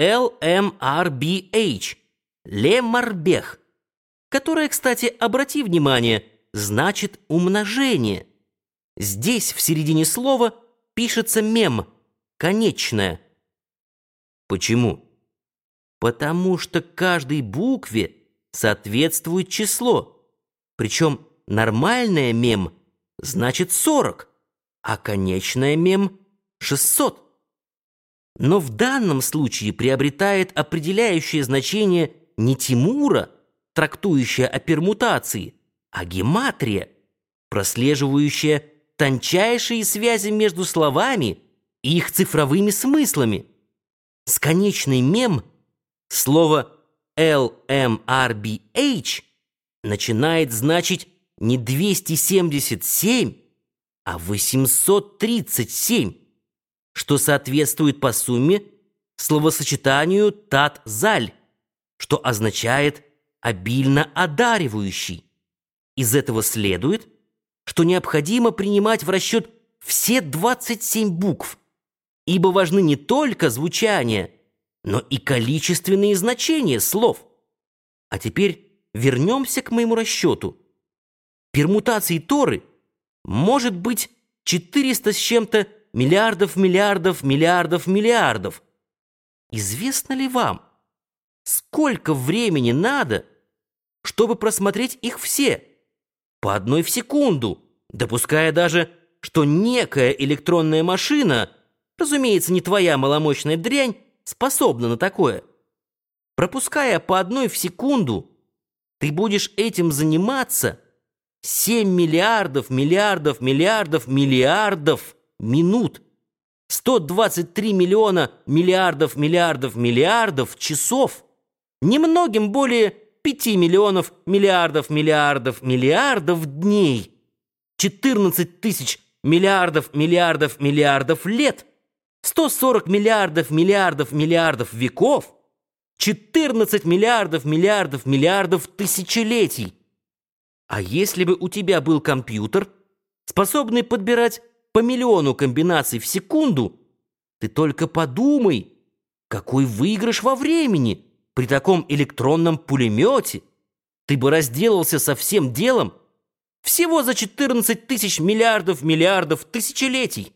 LMRBH, лемарбех, которое, кстати, обрати внимание, значит умножение. Здесь в середине слова пишется мем, конечное. Почему? Потому что каждой букве соответствует число. Причем нормальное мем значит 40, а конечное мем 600. Но в данном случае приобретает определяющее значение не Тимура, трактующая о пермутации, а гематрия, прослеживающая тончайшие связи между словами и их цифровыми смыслами. С конечной мем слово LMRBH начинает значить не 277, а 837, что соответствует по сумме словосочетанию тат-заль, что означает обильно одаривающий. Из этого следует, что необходимо принимать в расчет все 27 букв, ибо важны не только звучание, но и количественные значения слов. А теперь вернемся к моему расчету. Пермутаций Торы может быть 400 с чем-то миллиардов. Известно ли вам, сколько времени надо, чтобы просмотреть их все? По одной в секунду, допуская даже, что некая электронная машина, разумеется, не твоя маломощная дрянь, способна на такое. Пропуская по одной в секунду, Ты будешь этим заниматься 7 миллиардов, миллиардов, миллиардов, миллиардов минут, 123 миллиона миллиардов, миллиардов, миллиардов часов, немногим более 5 миллионов миллиардов, миллиардов, миллиардов дней, 14 тысяч миллиардов, миллиардов, миллиардов лет, 140 миллиардов, миллиардов, миллиардов веков, 14 миллиардов, миллиардов, миллиардов тысячелетий. А если бы у тебя был компьютер, способный подбирать по миллиону комбинаций в секунду, ты только подумай, какой выигрыш во времени при таком электронном пулемете. Ты бы разделался со всем делом всего за 14 тысяч миллиардов миллиардов тысячелетий.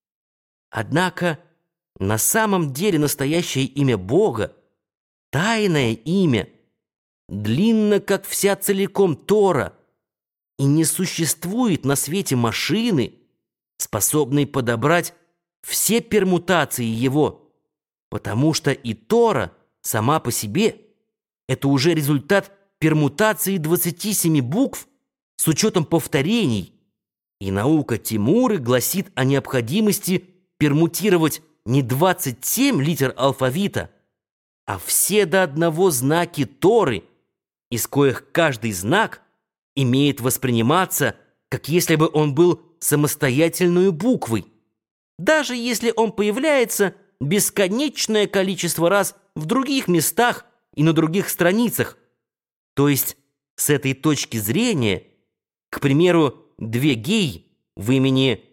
Однако на самом деле настоящее имя Бога, тайное имя, длинно, как вся целиком Тора, и не существует на свете машины, способной подобрать все пермутации его, потому что и Тора сама по себе — это уже результат пермутации 27 букв с учетом повторений, и наука Тимуры гласит о необходимости пермутировать не 27 литер алфавита, а все до одного знаки Торы, из коих каждый знак имеет восприниматься, как если бы он был самостоятельной буквой, даже если он появляется бесконечное количество раз в других местах и на других страницах. То есть, с этой точки зрения, к примеру, 2 гей в имени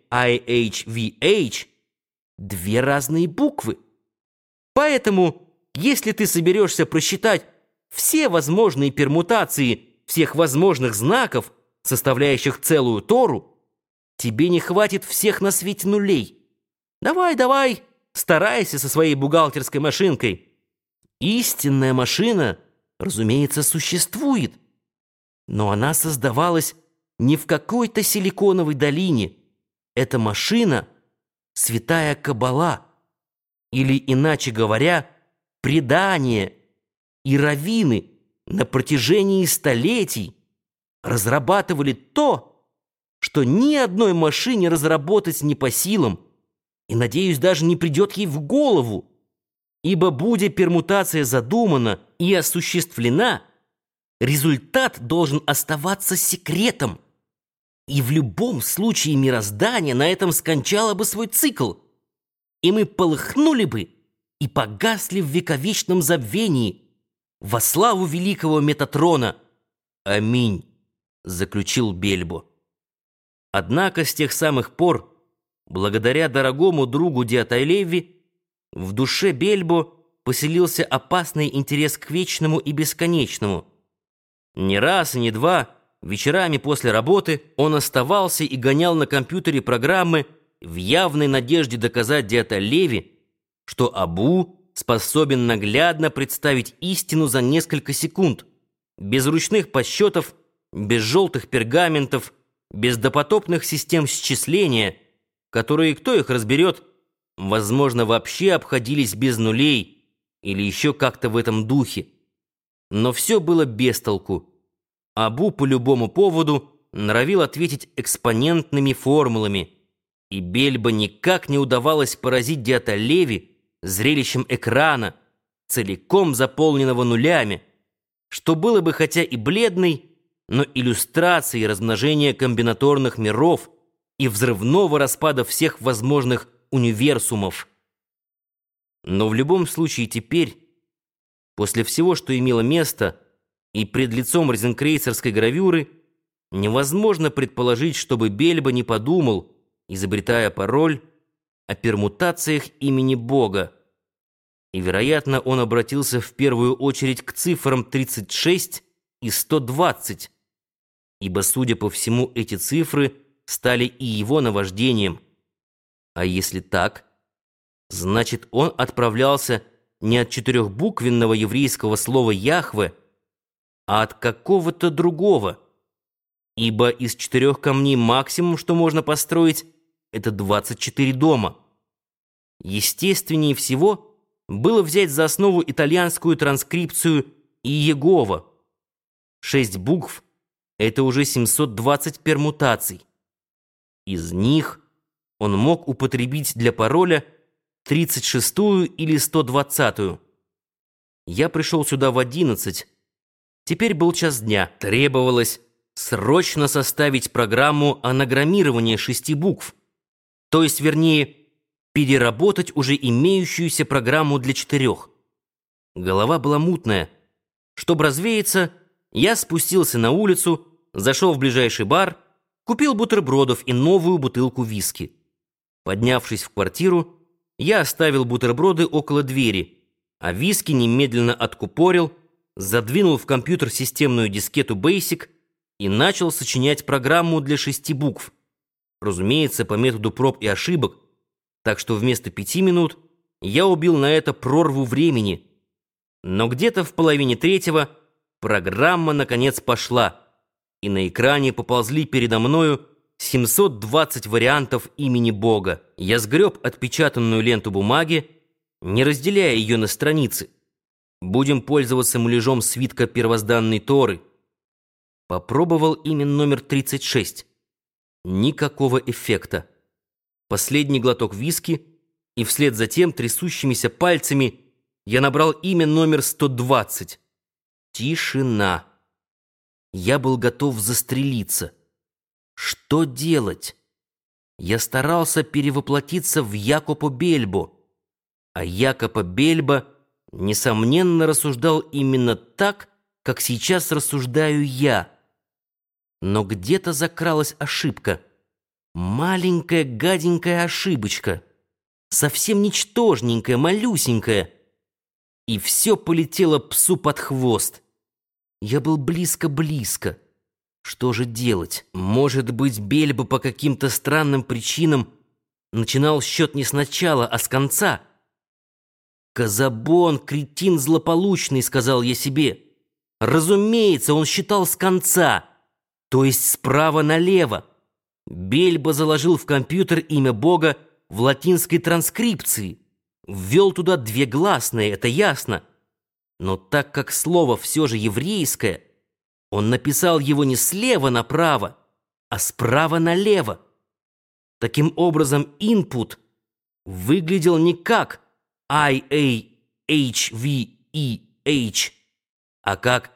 IHVH — 2 разные буквы. Поэтому, если ты соберешься просчитать все возможные пермутации всех возможных знаков, составляющих целую Тору, тебе не хватит всех на свете нулей. Давай, старайся со своей бухгалтерской машинкой. Истинная машина, разумеется, существует, но она создавалась не в какой-то силиконовой долине. Эта машина — святая Каббала, или, иначе говоря, предание, и раввины на протяжении столетий разрабатывали то, что ни одной машине разработать не по силам, и, надеюсь, даже не придет ей в голову, ибо, будь пермутация задумана и осуществлена, результат должен оставаться секретом, и в любом случае мироздание на этом скончало бы свой цикл, и мы полыхнули бы и погасли в вековечном забвении во славу великого Метатрона. Аминь, заключил Бельбо. Однако с тех самых пор, благодаря дорогому другу Диатайлеви, в душе Бельбо поселился опасный интерес к вечному и бесконечному. Не раз и не два вечерами после работы он оставался и гонял на компьютере программы в явной надежде доказать Диатайлеви, что Абу способен наглядно представить истину за несколько секунд, без ручных подсчетов, без желтых пергаментов, без допотопных систем счисления, которые, кто их разберет, возможно, вообще обходились без нулей или еще как-то в этом духе. Но все было без толку. Абу по любому поводу норовил ответить экспонентными формулами, и Бельбо никак не удавалось поразить Диатайлеви зрелищем экрана, целиком заполненного нулями, что было бы хотя и бледной, но иллюстрацией размножения комбинаторных миров и взрывного распада всех возможных универсумов. Но в любом случае теперь, после всего, что имело место, и пред лицом розенкрейцерской гравюры, невозможно предположить, чтобы Бельбо не подумал, изобретая пароль, о пермутациях имени Бога. И, вероятно, он обратился в первую очередь к цифрам 36 и 120, ибо, судя по всему, эти цифры стали и его наваждением. А если так, значит, он отправлялся не от четырехбуквенного еврейского слова «Яхве», а от какого-то другого, ибо из 4 камней максимум, что можно построить, это 24 дома. Естественнее всего было взять за основу итальянскую транскрипцию Иегова. 6 букв — это уже 720 пермутаций. Из них он мог употребить для пароля 36-ю или 120-ю. Я пришел сюда в 11. Теперь был час дня. Требовалось срочно составить программу анаграммирования 6 букв. То есть, вернее, переработать уже имеющуюся программу для 4. Голова была мутная. Чтобы развеяться, я спустился на улицу, зашел в ближайший бар, купил бутербродов и новую бутылку виски. Поднявшись в квартиру, я оставил бутерброды около двери, а виски немедленно откупорил, задвинул в компьютер системную дискету Basic и начал сочинять программу для 6 букв. Разумеется, по методу проб и ошибок, так что вместо 5 минут я убил на это прорву времени. Но где-то в половине 3-го программа наконец пошла, и на экране поползли передо мною 720 вариантов имени Бога. Я сгреб отпечатанную ленту бумаги, не разделяя ее на страницы. Будем пользоваться муляжом свитка первозданной Торы. Попробовал имя номер 36. Никакого эффекта. Последний глоток виски, и вслед за тем трясущимися пальцами я набрал имя номер 120. Тишина. Я был готов застрелиться. Что делать? Я старался перевоплотиться в Якопа Бельбо, а Якопа Бельбо, несомненно, рассуждал именно так, как сейчас рассуждаю я. Но где-то закралась ошибка. Маленькая гаденькая ошибочка. Совсем ничтожненькая, малюсенькая. И все полетело псу под хвост. Я был близко-близко. Что же делать? Может быть, Бельбо по каким-то странным причинам начинал счет не сначала, а с конца? «Казабон, кретин злополучный», — сказал я себе. Разумеется, он считал с конца, то есть справа налево. Бельбо заложил в компьютер имя Бога в латинской транскрипции. Ввел туда 2 гласные, это ясно. Но так как слово все же еврейское, он написал его не слева направо, а справа налево. Таким образом, input выглядел не как I-A-H-V-E-H, а как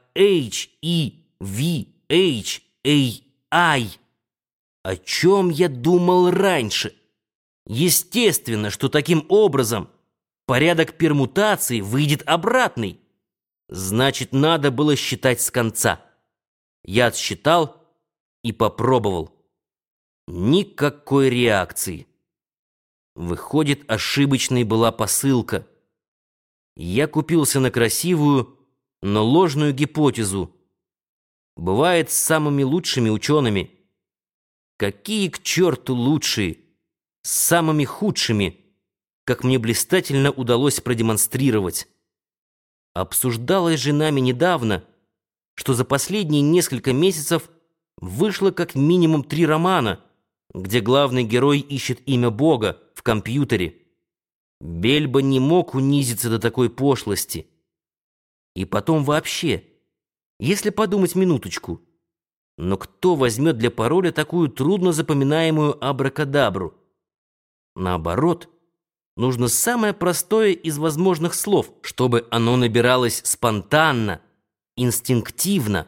H-E-V-H-A-I. О чем я думал раньше? Естественно, что таким образом порядок пермутаций выйдет обратный. Значит, надо было считать с конца. Я отсчитал и попробовал. Никакой реакции. Выходит, ошибочной была посылка. Я купился на красивую, но ложную гипотезу. Бывает с самыми лучшими учеными. Какие к черту лучшие? С самыми худшими, как мне блистательно удалось продемонстрировать. Обсуждалось же нами недавно, что за последние несколько месяцев вышло как минимум 3 романа, где главный герой ищет имя Бога в компьютере. Бельбо не мог унизиться до такой пошлости. И потом вообще, если подумать минуточку, но кто возьмет для пароля такую трудно запоминаемую абракадабру? Наоборот, нужно самое простое из возможных слов, чтобы оно набиралось спонтанно, инстинктивно.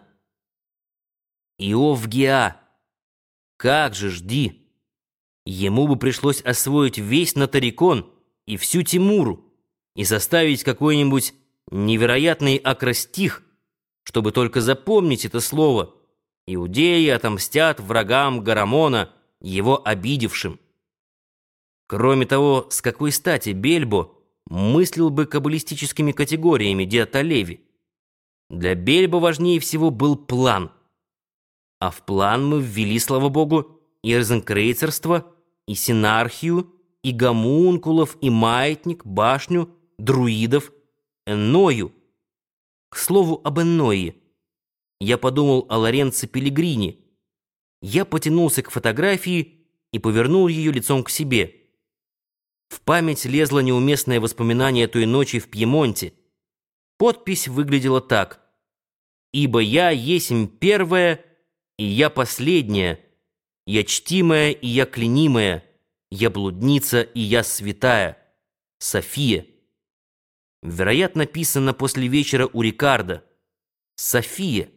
Иов Геа. Как же жди. Ему бы пришлось освоить весь Натарикон и всю Тимуру и составить какой-нибудь невероятный акростих, чтобы только запомнить это слово. Иудеи отомстят врагам Гарамона, его обидевшим. Кроме того, с какой стати Бельбо мыслил бы каббалистическими категориями Диата Леви? Для Бельбо важнее всего был план. А в план мы ввели, слава богу, и розенкрейцерство, и синархию, и гомункулов, и маятник, башню, друидов, Энною. К слову об Энное. Я подумал о Лоренцо Пеллегрини. Я потянулся к фотографии и повернул ее лицом к себе. В память лезло неуместное воспоминание той ночи в Пьемонте. Подпись выглядела так: Ибо я есмь первая, и я последняя, я чтимая, и я клянимая, я блудница, и я святая, София. Вероятно, написано после вечера у Рикардо. София.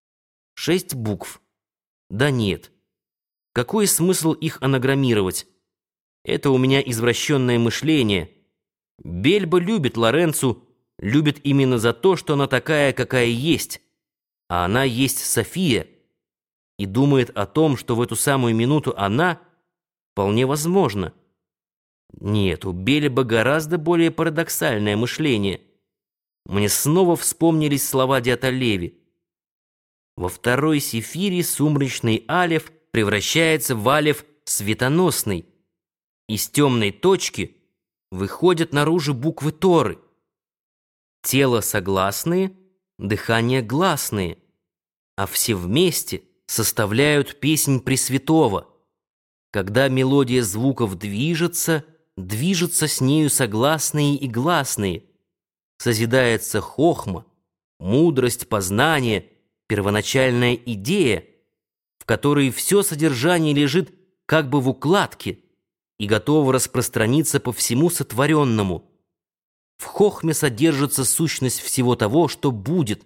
6 букв. Да нет. Какой смысл их анаграммировать? Это у меня извращенное мышление. Бельба любит Лоренцу, любит именно за то, что она такая, какая есть. А она есть София. И думает о том, что в эту самую минуту она, вполне возможно. Нет, у Бельба гораздо более парадоксальное мышление. Мне снова вспомнились слова Диатолеви. Во второй сефире сумрачный алеф превращается в алеф светоносный. Из темной точки выходят наружу буквы Торы. Тело согласные, дыхание гласные, а все вместе составляют песнь Пресвятого. Когда мелодия звуков движется, движутся с нею согласные и гласные. Созидается хохма, мудрость, познание, первоначальная идея, в которой все содержание лежит как бы в укладке и готово распространиться по всему сотворенному. В хохме содержится сущность всего того, что будет.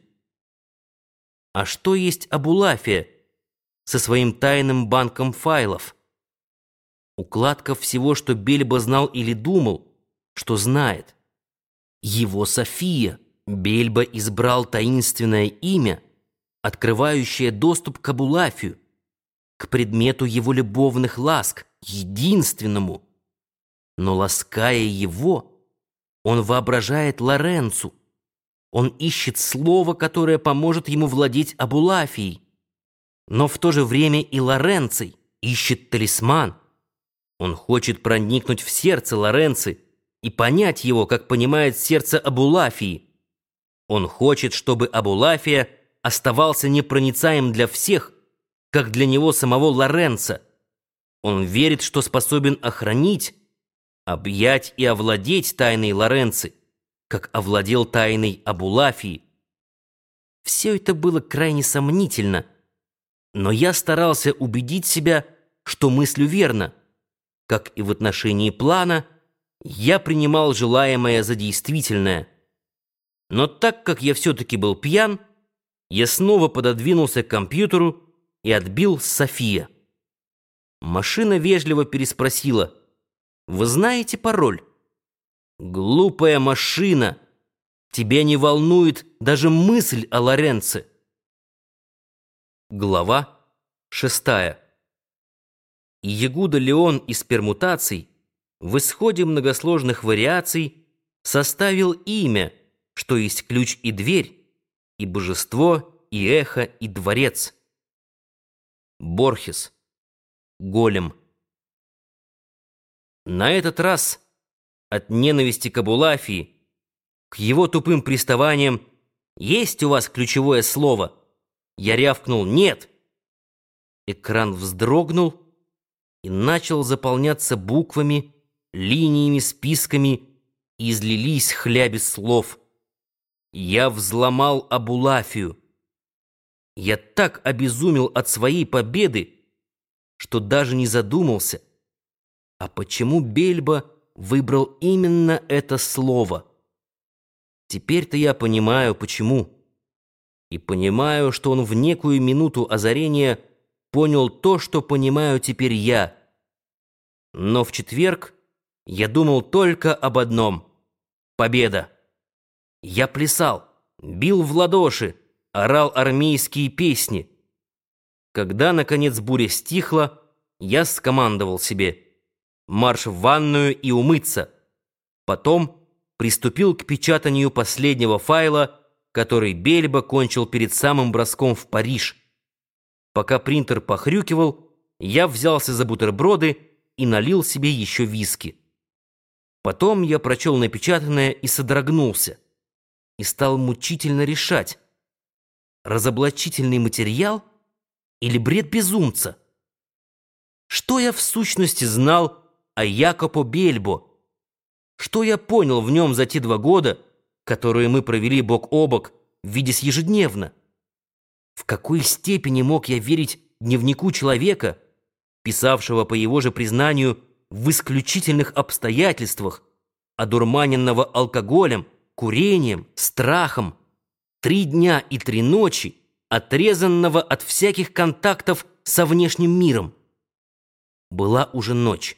А что есть Абулафия со своим тайным банком файлов? Укладка всего, что Бельба знал или думал, что знает. Его София. Бельба избрал таинственное имя, открывающее доступ к Абулафию, к предмету его любовных ласк, единственному. Но, лаская его, он воображает Лоренцу. Он ищет слово, которое поможет ему владеть Абулафией. Но в то же время и Лоренций ищет талисман. Он хочет проникнуть в сердце Лоренцы и понять его, как понимает сердце Абулафии. Он хочет, чтобы Абулафия оставался непроницаем для всех, как для него самого Лоренца. Он верит, что способен охранить, объять и овладеть тайной Лоренцы, как овладел тайной Абулафии. Все это было крайне сомнительно, но я старался убедить себя, что мыслю верно. Как и в отношении плана, я принимал желаемое за действительное. Но так как я все-таки был пьян, я снова пододвинулся к компьютеру и отбил София. Машина вежливо переспросила: «Вы знаете пароль?» «Глупая машина! Тебя не волнует даже мысль о Лоренце!» Глава 6. Ягуда Леон из пермутаций в исходе многосложных вариаций составил имя, что есть ключ и дверь, и божество, и эхо, и дворец. Борхес. Голем. На этот раз от ненависти к Абулафии, к его тупым приставаниям: «Есть у вас ключевое слово?» Я рявкнул: «Нет!» Экран вздрогнул и начал заполняться буквами, линиями, списками, и излились хляби слов. Я взломал Абулафию. Я так обезумел от своей победы, что даже не задумался, а почему Бельба выбрал именно это слово. Теперь-то я понимаю, почему. И понимаю, что он в некую минуту озарения понял то, что понимаю теперь я. Но в четверг я думал только об одном — победа. Я плясал, бил в ладоши, орал армейские песни. Когда, наконец, буря стихла, я скомандовал себе: марш в ванную и умыться. Потом приступил к печатанию последнего файла, который Бельба кончил перед самым броском в Париж. Пока принтер похрюкивал, я взялся за бутерброды и налил себе еще виски. Потом я прочел напечатанное и содрогнулся, и стал мучительно решать: разоблачительный материал или бред безумца? Что я в сущности знал о Якобо Бельбо? Что я понял в нем за те 2 года, которые мы провели бок о бок, видясь ежедневно? В какой степени мог я верить дневнику человека, писавшего, по его же признанию, в исключительных обстоятельствах, одурманенного алкоголем, курением, страхом, 3 дня и 3 ночи, отрезанного от всяких контактов со внешним миром? Была уже ночь.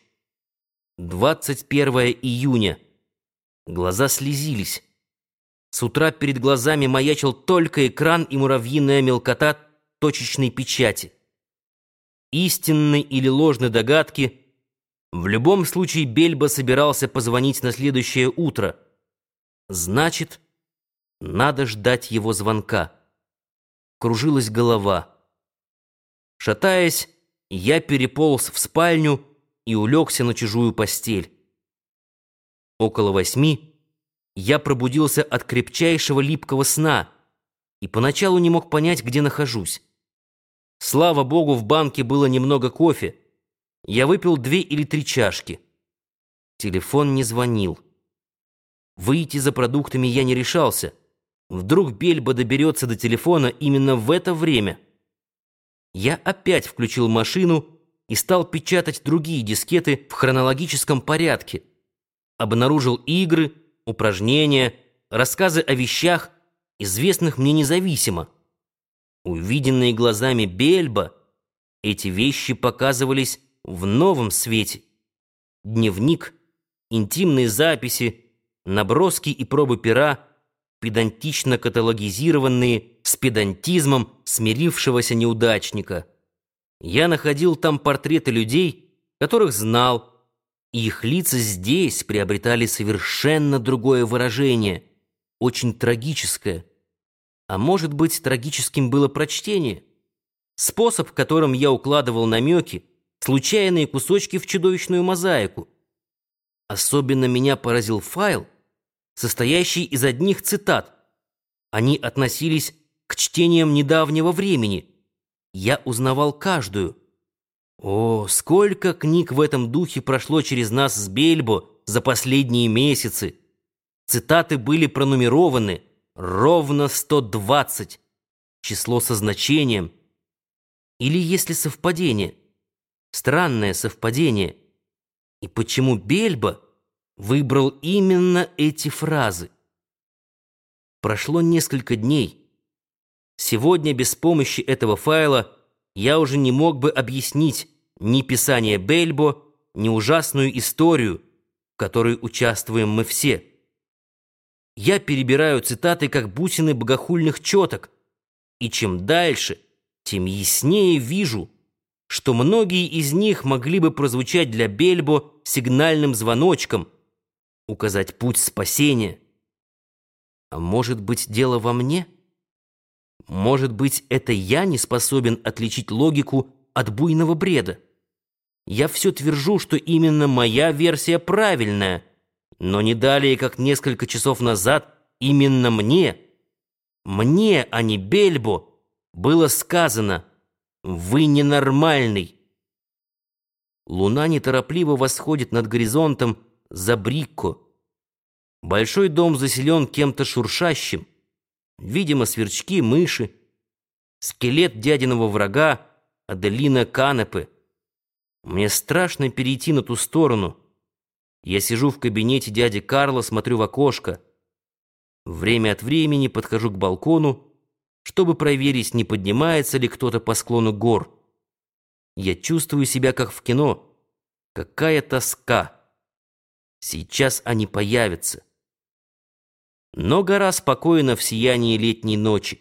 21 июня. Глаза слезились. С утра перед глазами маячил только экран и муравьиная мелкота точечной печати. Истинной или ложной догадки, в любом случае Бельбо собирался позвонить на следующее утро. Значит, надо ждать его звонка. Кружилась голова. Шатаясь, я переполз в спальню и улегся на чужую постель. Около 8 я пробудился от крепчайшего липкого сна и поначалу не мог понять, где нахожусь. Слава богу, в банке было немного кофе. Я выпил 2 или 3 чашки. Телефон не звонил. Выйти за продуктами я не решался. Вдруг Бельбо доберется до телефона именно в это время. Я опять включил машину и стал печатать другие дискеты в хронологическом порядке. Обнаружил игры, упражнения, рассказы о вещах, известных мне независимо. Увиденные глазами Бельбо, эти вещи показывались в новом свете. Дневник, интимные записи, наброски и пробы пера, педантично каталогизированные с педантизмом смирившегося неудачника. Я находил там портреты людей, которых знал, и их лица здесь приобретали совершенно другое выражение, очень трагическое. А может быть, трагическим было прочтение? Способ, которым я укладывал намеки, случайные кусочки в чудовищную мозаику. Особенно меня поразил файл, состоящий из одних цитат. Они относились к чтениям недавнего времени. Я узнавал каждую. О, сколько книг в этом духе прошло через нас с Бельбо за последние месяцы. Цитаты были пронумерованы, ровно 120. Число со значением. Или если совпадение. Странное совпадение. И почему Бельбо выбрал именно эти фразы? Прошло несколько дней. Сегодня без помощи этого файла я уже не мог бы объяснить ни писание Бельбо, ни ужасную историю, в которой участвуем мы все. Я перебираю цитаты, как бусины богохульных четок, и чем дальше, тем яснее вижу, что многие из них могли бы прозвучать для Бельбо сигнальным звоночком, указать путь спасения. А может быть, дело во мне? Может быть, это я не способен отличить логику от буйного бреда? Я все твержу, что именно моя версия правильная, но не далее, как несколько часов назад, именно мне, а не Бельбо, было сказано: «Вы ненормальный». Луна неторопливо восходит над горизонтом за Брикко. Большой дом заселен кем-то шуршащим. Видимо, сверчки, мыши. Скелет дядиного врага Аделина Канепе. Мне страшно перейти на ту сторону. Я сижу в кабинете дяди Карла, смотрю в окошко. Время от времени подхожу к балкону, чтобы проверить, не поднимается ли кто-то по склону гор. Я чувствую себя как в кино. Какая тоска. Сейчас они появятся. Но гора спокойна в сиянии летней ночи.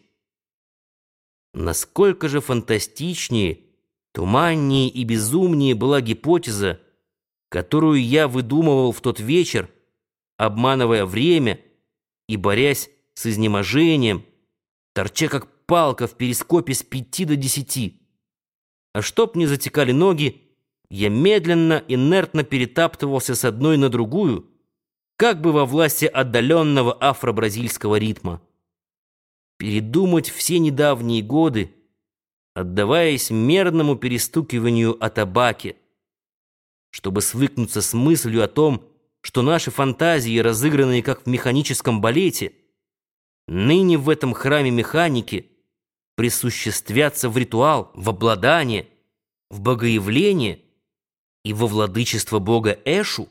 Насколько же фантастичнее, туманнее и безумнее была гипотеза, которую я выдумывал в тот вечер, обманывая время и борясь с изнеможением, торча как палка в перископе с 5 до 10. А чтоб не затекали ноги, я медленно, инертно перетаптывался с одной на другую, как бы во власти отдаленного афро-бразильского ритма. Передумать все недавние годы, отдаваясь мерному перестукиванию о табаке, чтобы свыкнуться с мыслью о том, что наши фантазии, разыгранные как в механическом балете, ныне в этом храме механики, присуществятся в ритуал, в обладание, в богоявление и во владычество бога Эшу,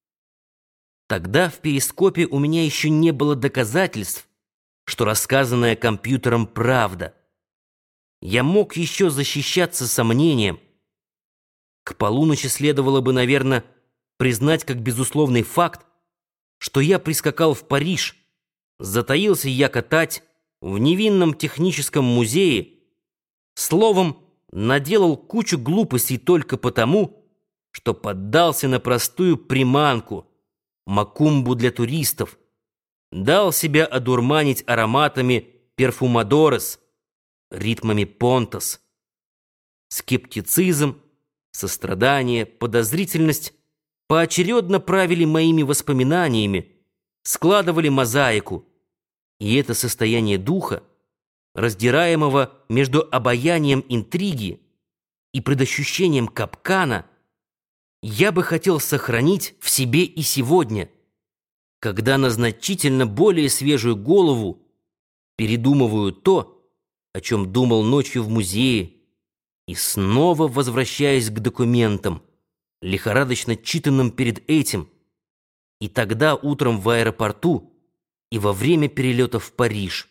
тогда в перископе у меня еще не было доказательств, что рассказанное компьютером правда. Я мог еще защищаться сомнением. К полуночи следовало бы, наверное, признать как безусловный факт, что я прискакал в Париж, затаился я катать в невинном техническом музее, словом, наделал кучу глупостей только потому, что поддался на простую приманку, макумбу для туристов, дал себя одурманить ароматами перфумадорес, ритмами понтос. Скептицизм, сострадание, подозрительность поочередно правили моими воспоминаниями, складывали мозаику, и это состояние духа, раздираемого между обаянием интриги и предощущением капкана, я бы хотел сохранить в себе и сегодня, когда на значительно более свежую голову передумываю то, о чем думал ночью в музее, и снова возвращаясь к документам, лихорадочно читанным перед этим, и тогда утром в аэропорту и во время перелета в Париж.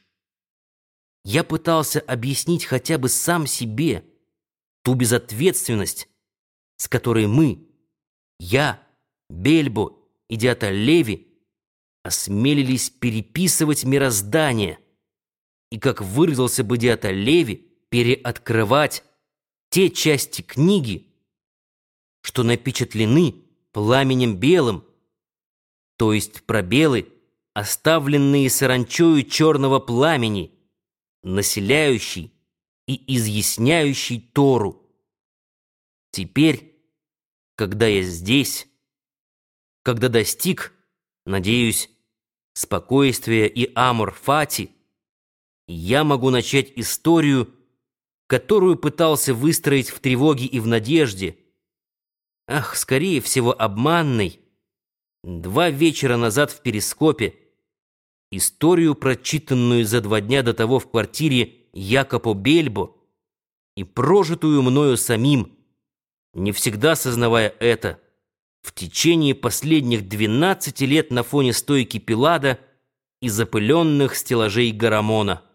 Я пытался объяснить хотя бы сам себе ту безответственность, с которой мы, я, Бельбо и Диата Леви, осмелились переписывать мироздание и, как выразился бы Диата Леви, переоткрывать те части книги, что напечатлены пламенем белым, то есть пробелы, оставленные саранчою черного пламени, населяющий и изъясняющий Тору. Теперь, когда я здесь, когда достиг, надеюсь, спокойствия и амор-фати, я могу начать историю, которую пытался выстроить в тревоге и в надежде, ах, скорее всего, обманной, 2 вечера назад в перископе, историю, прочитанную за 2 дня до того в квартире Якопо Бельбо и прожитую мною самим, не всегда сознавая это, в течение последних 12 лет на фоне стойки Пиллада и запыленных стеллажей Гарамона.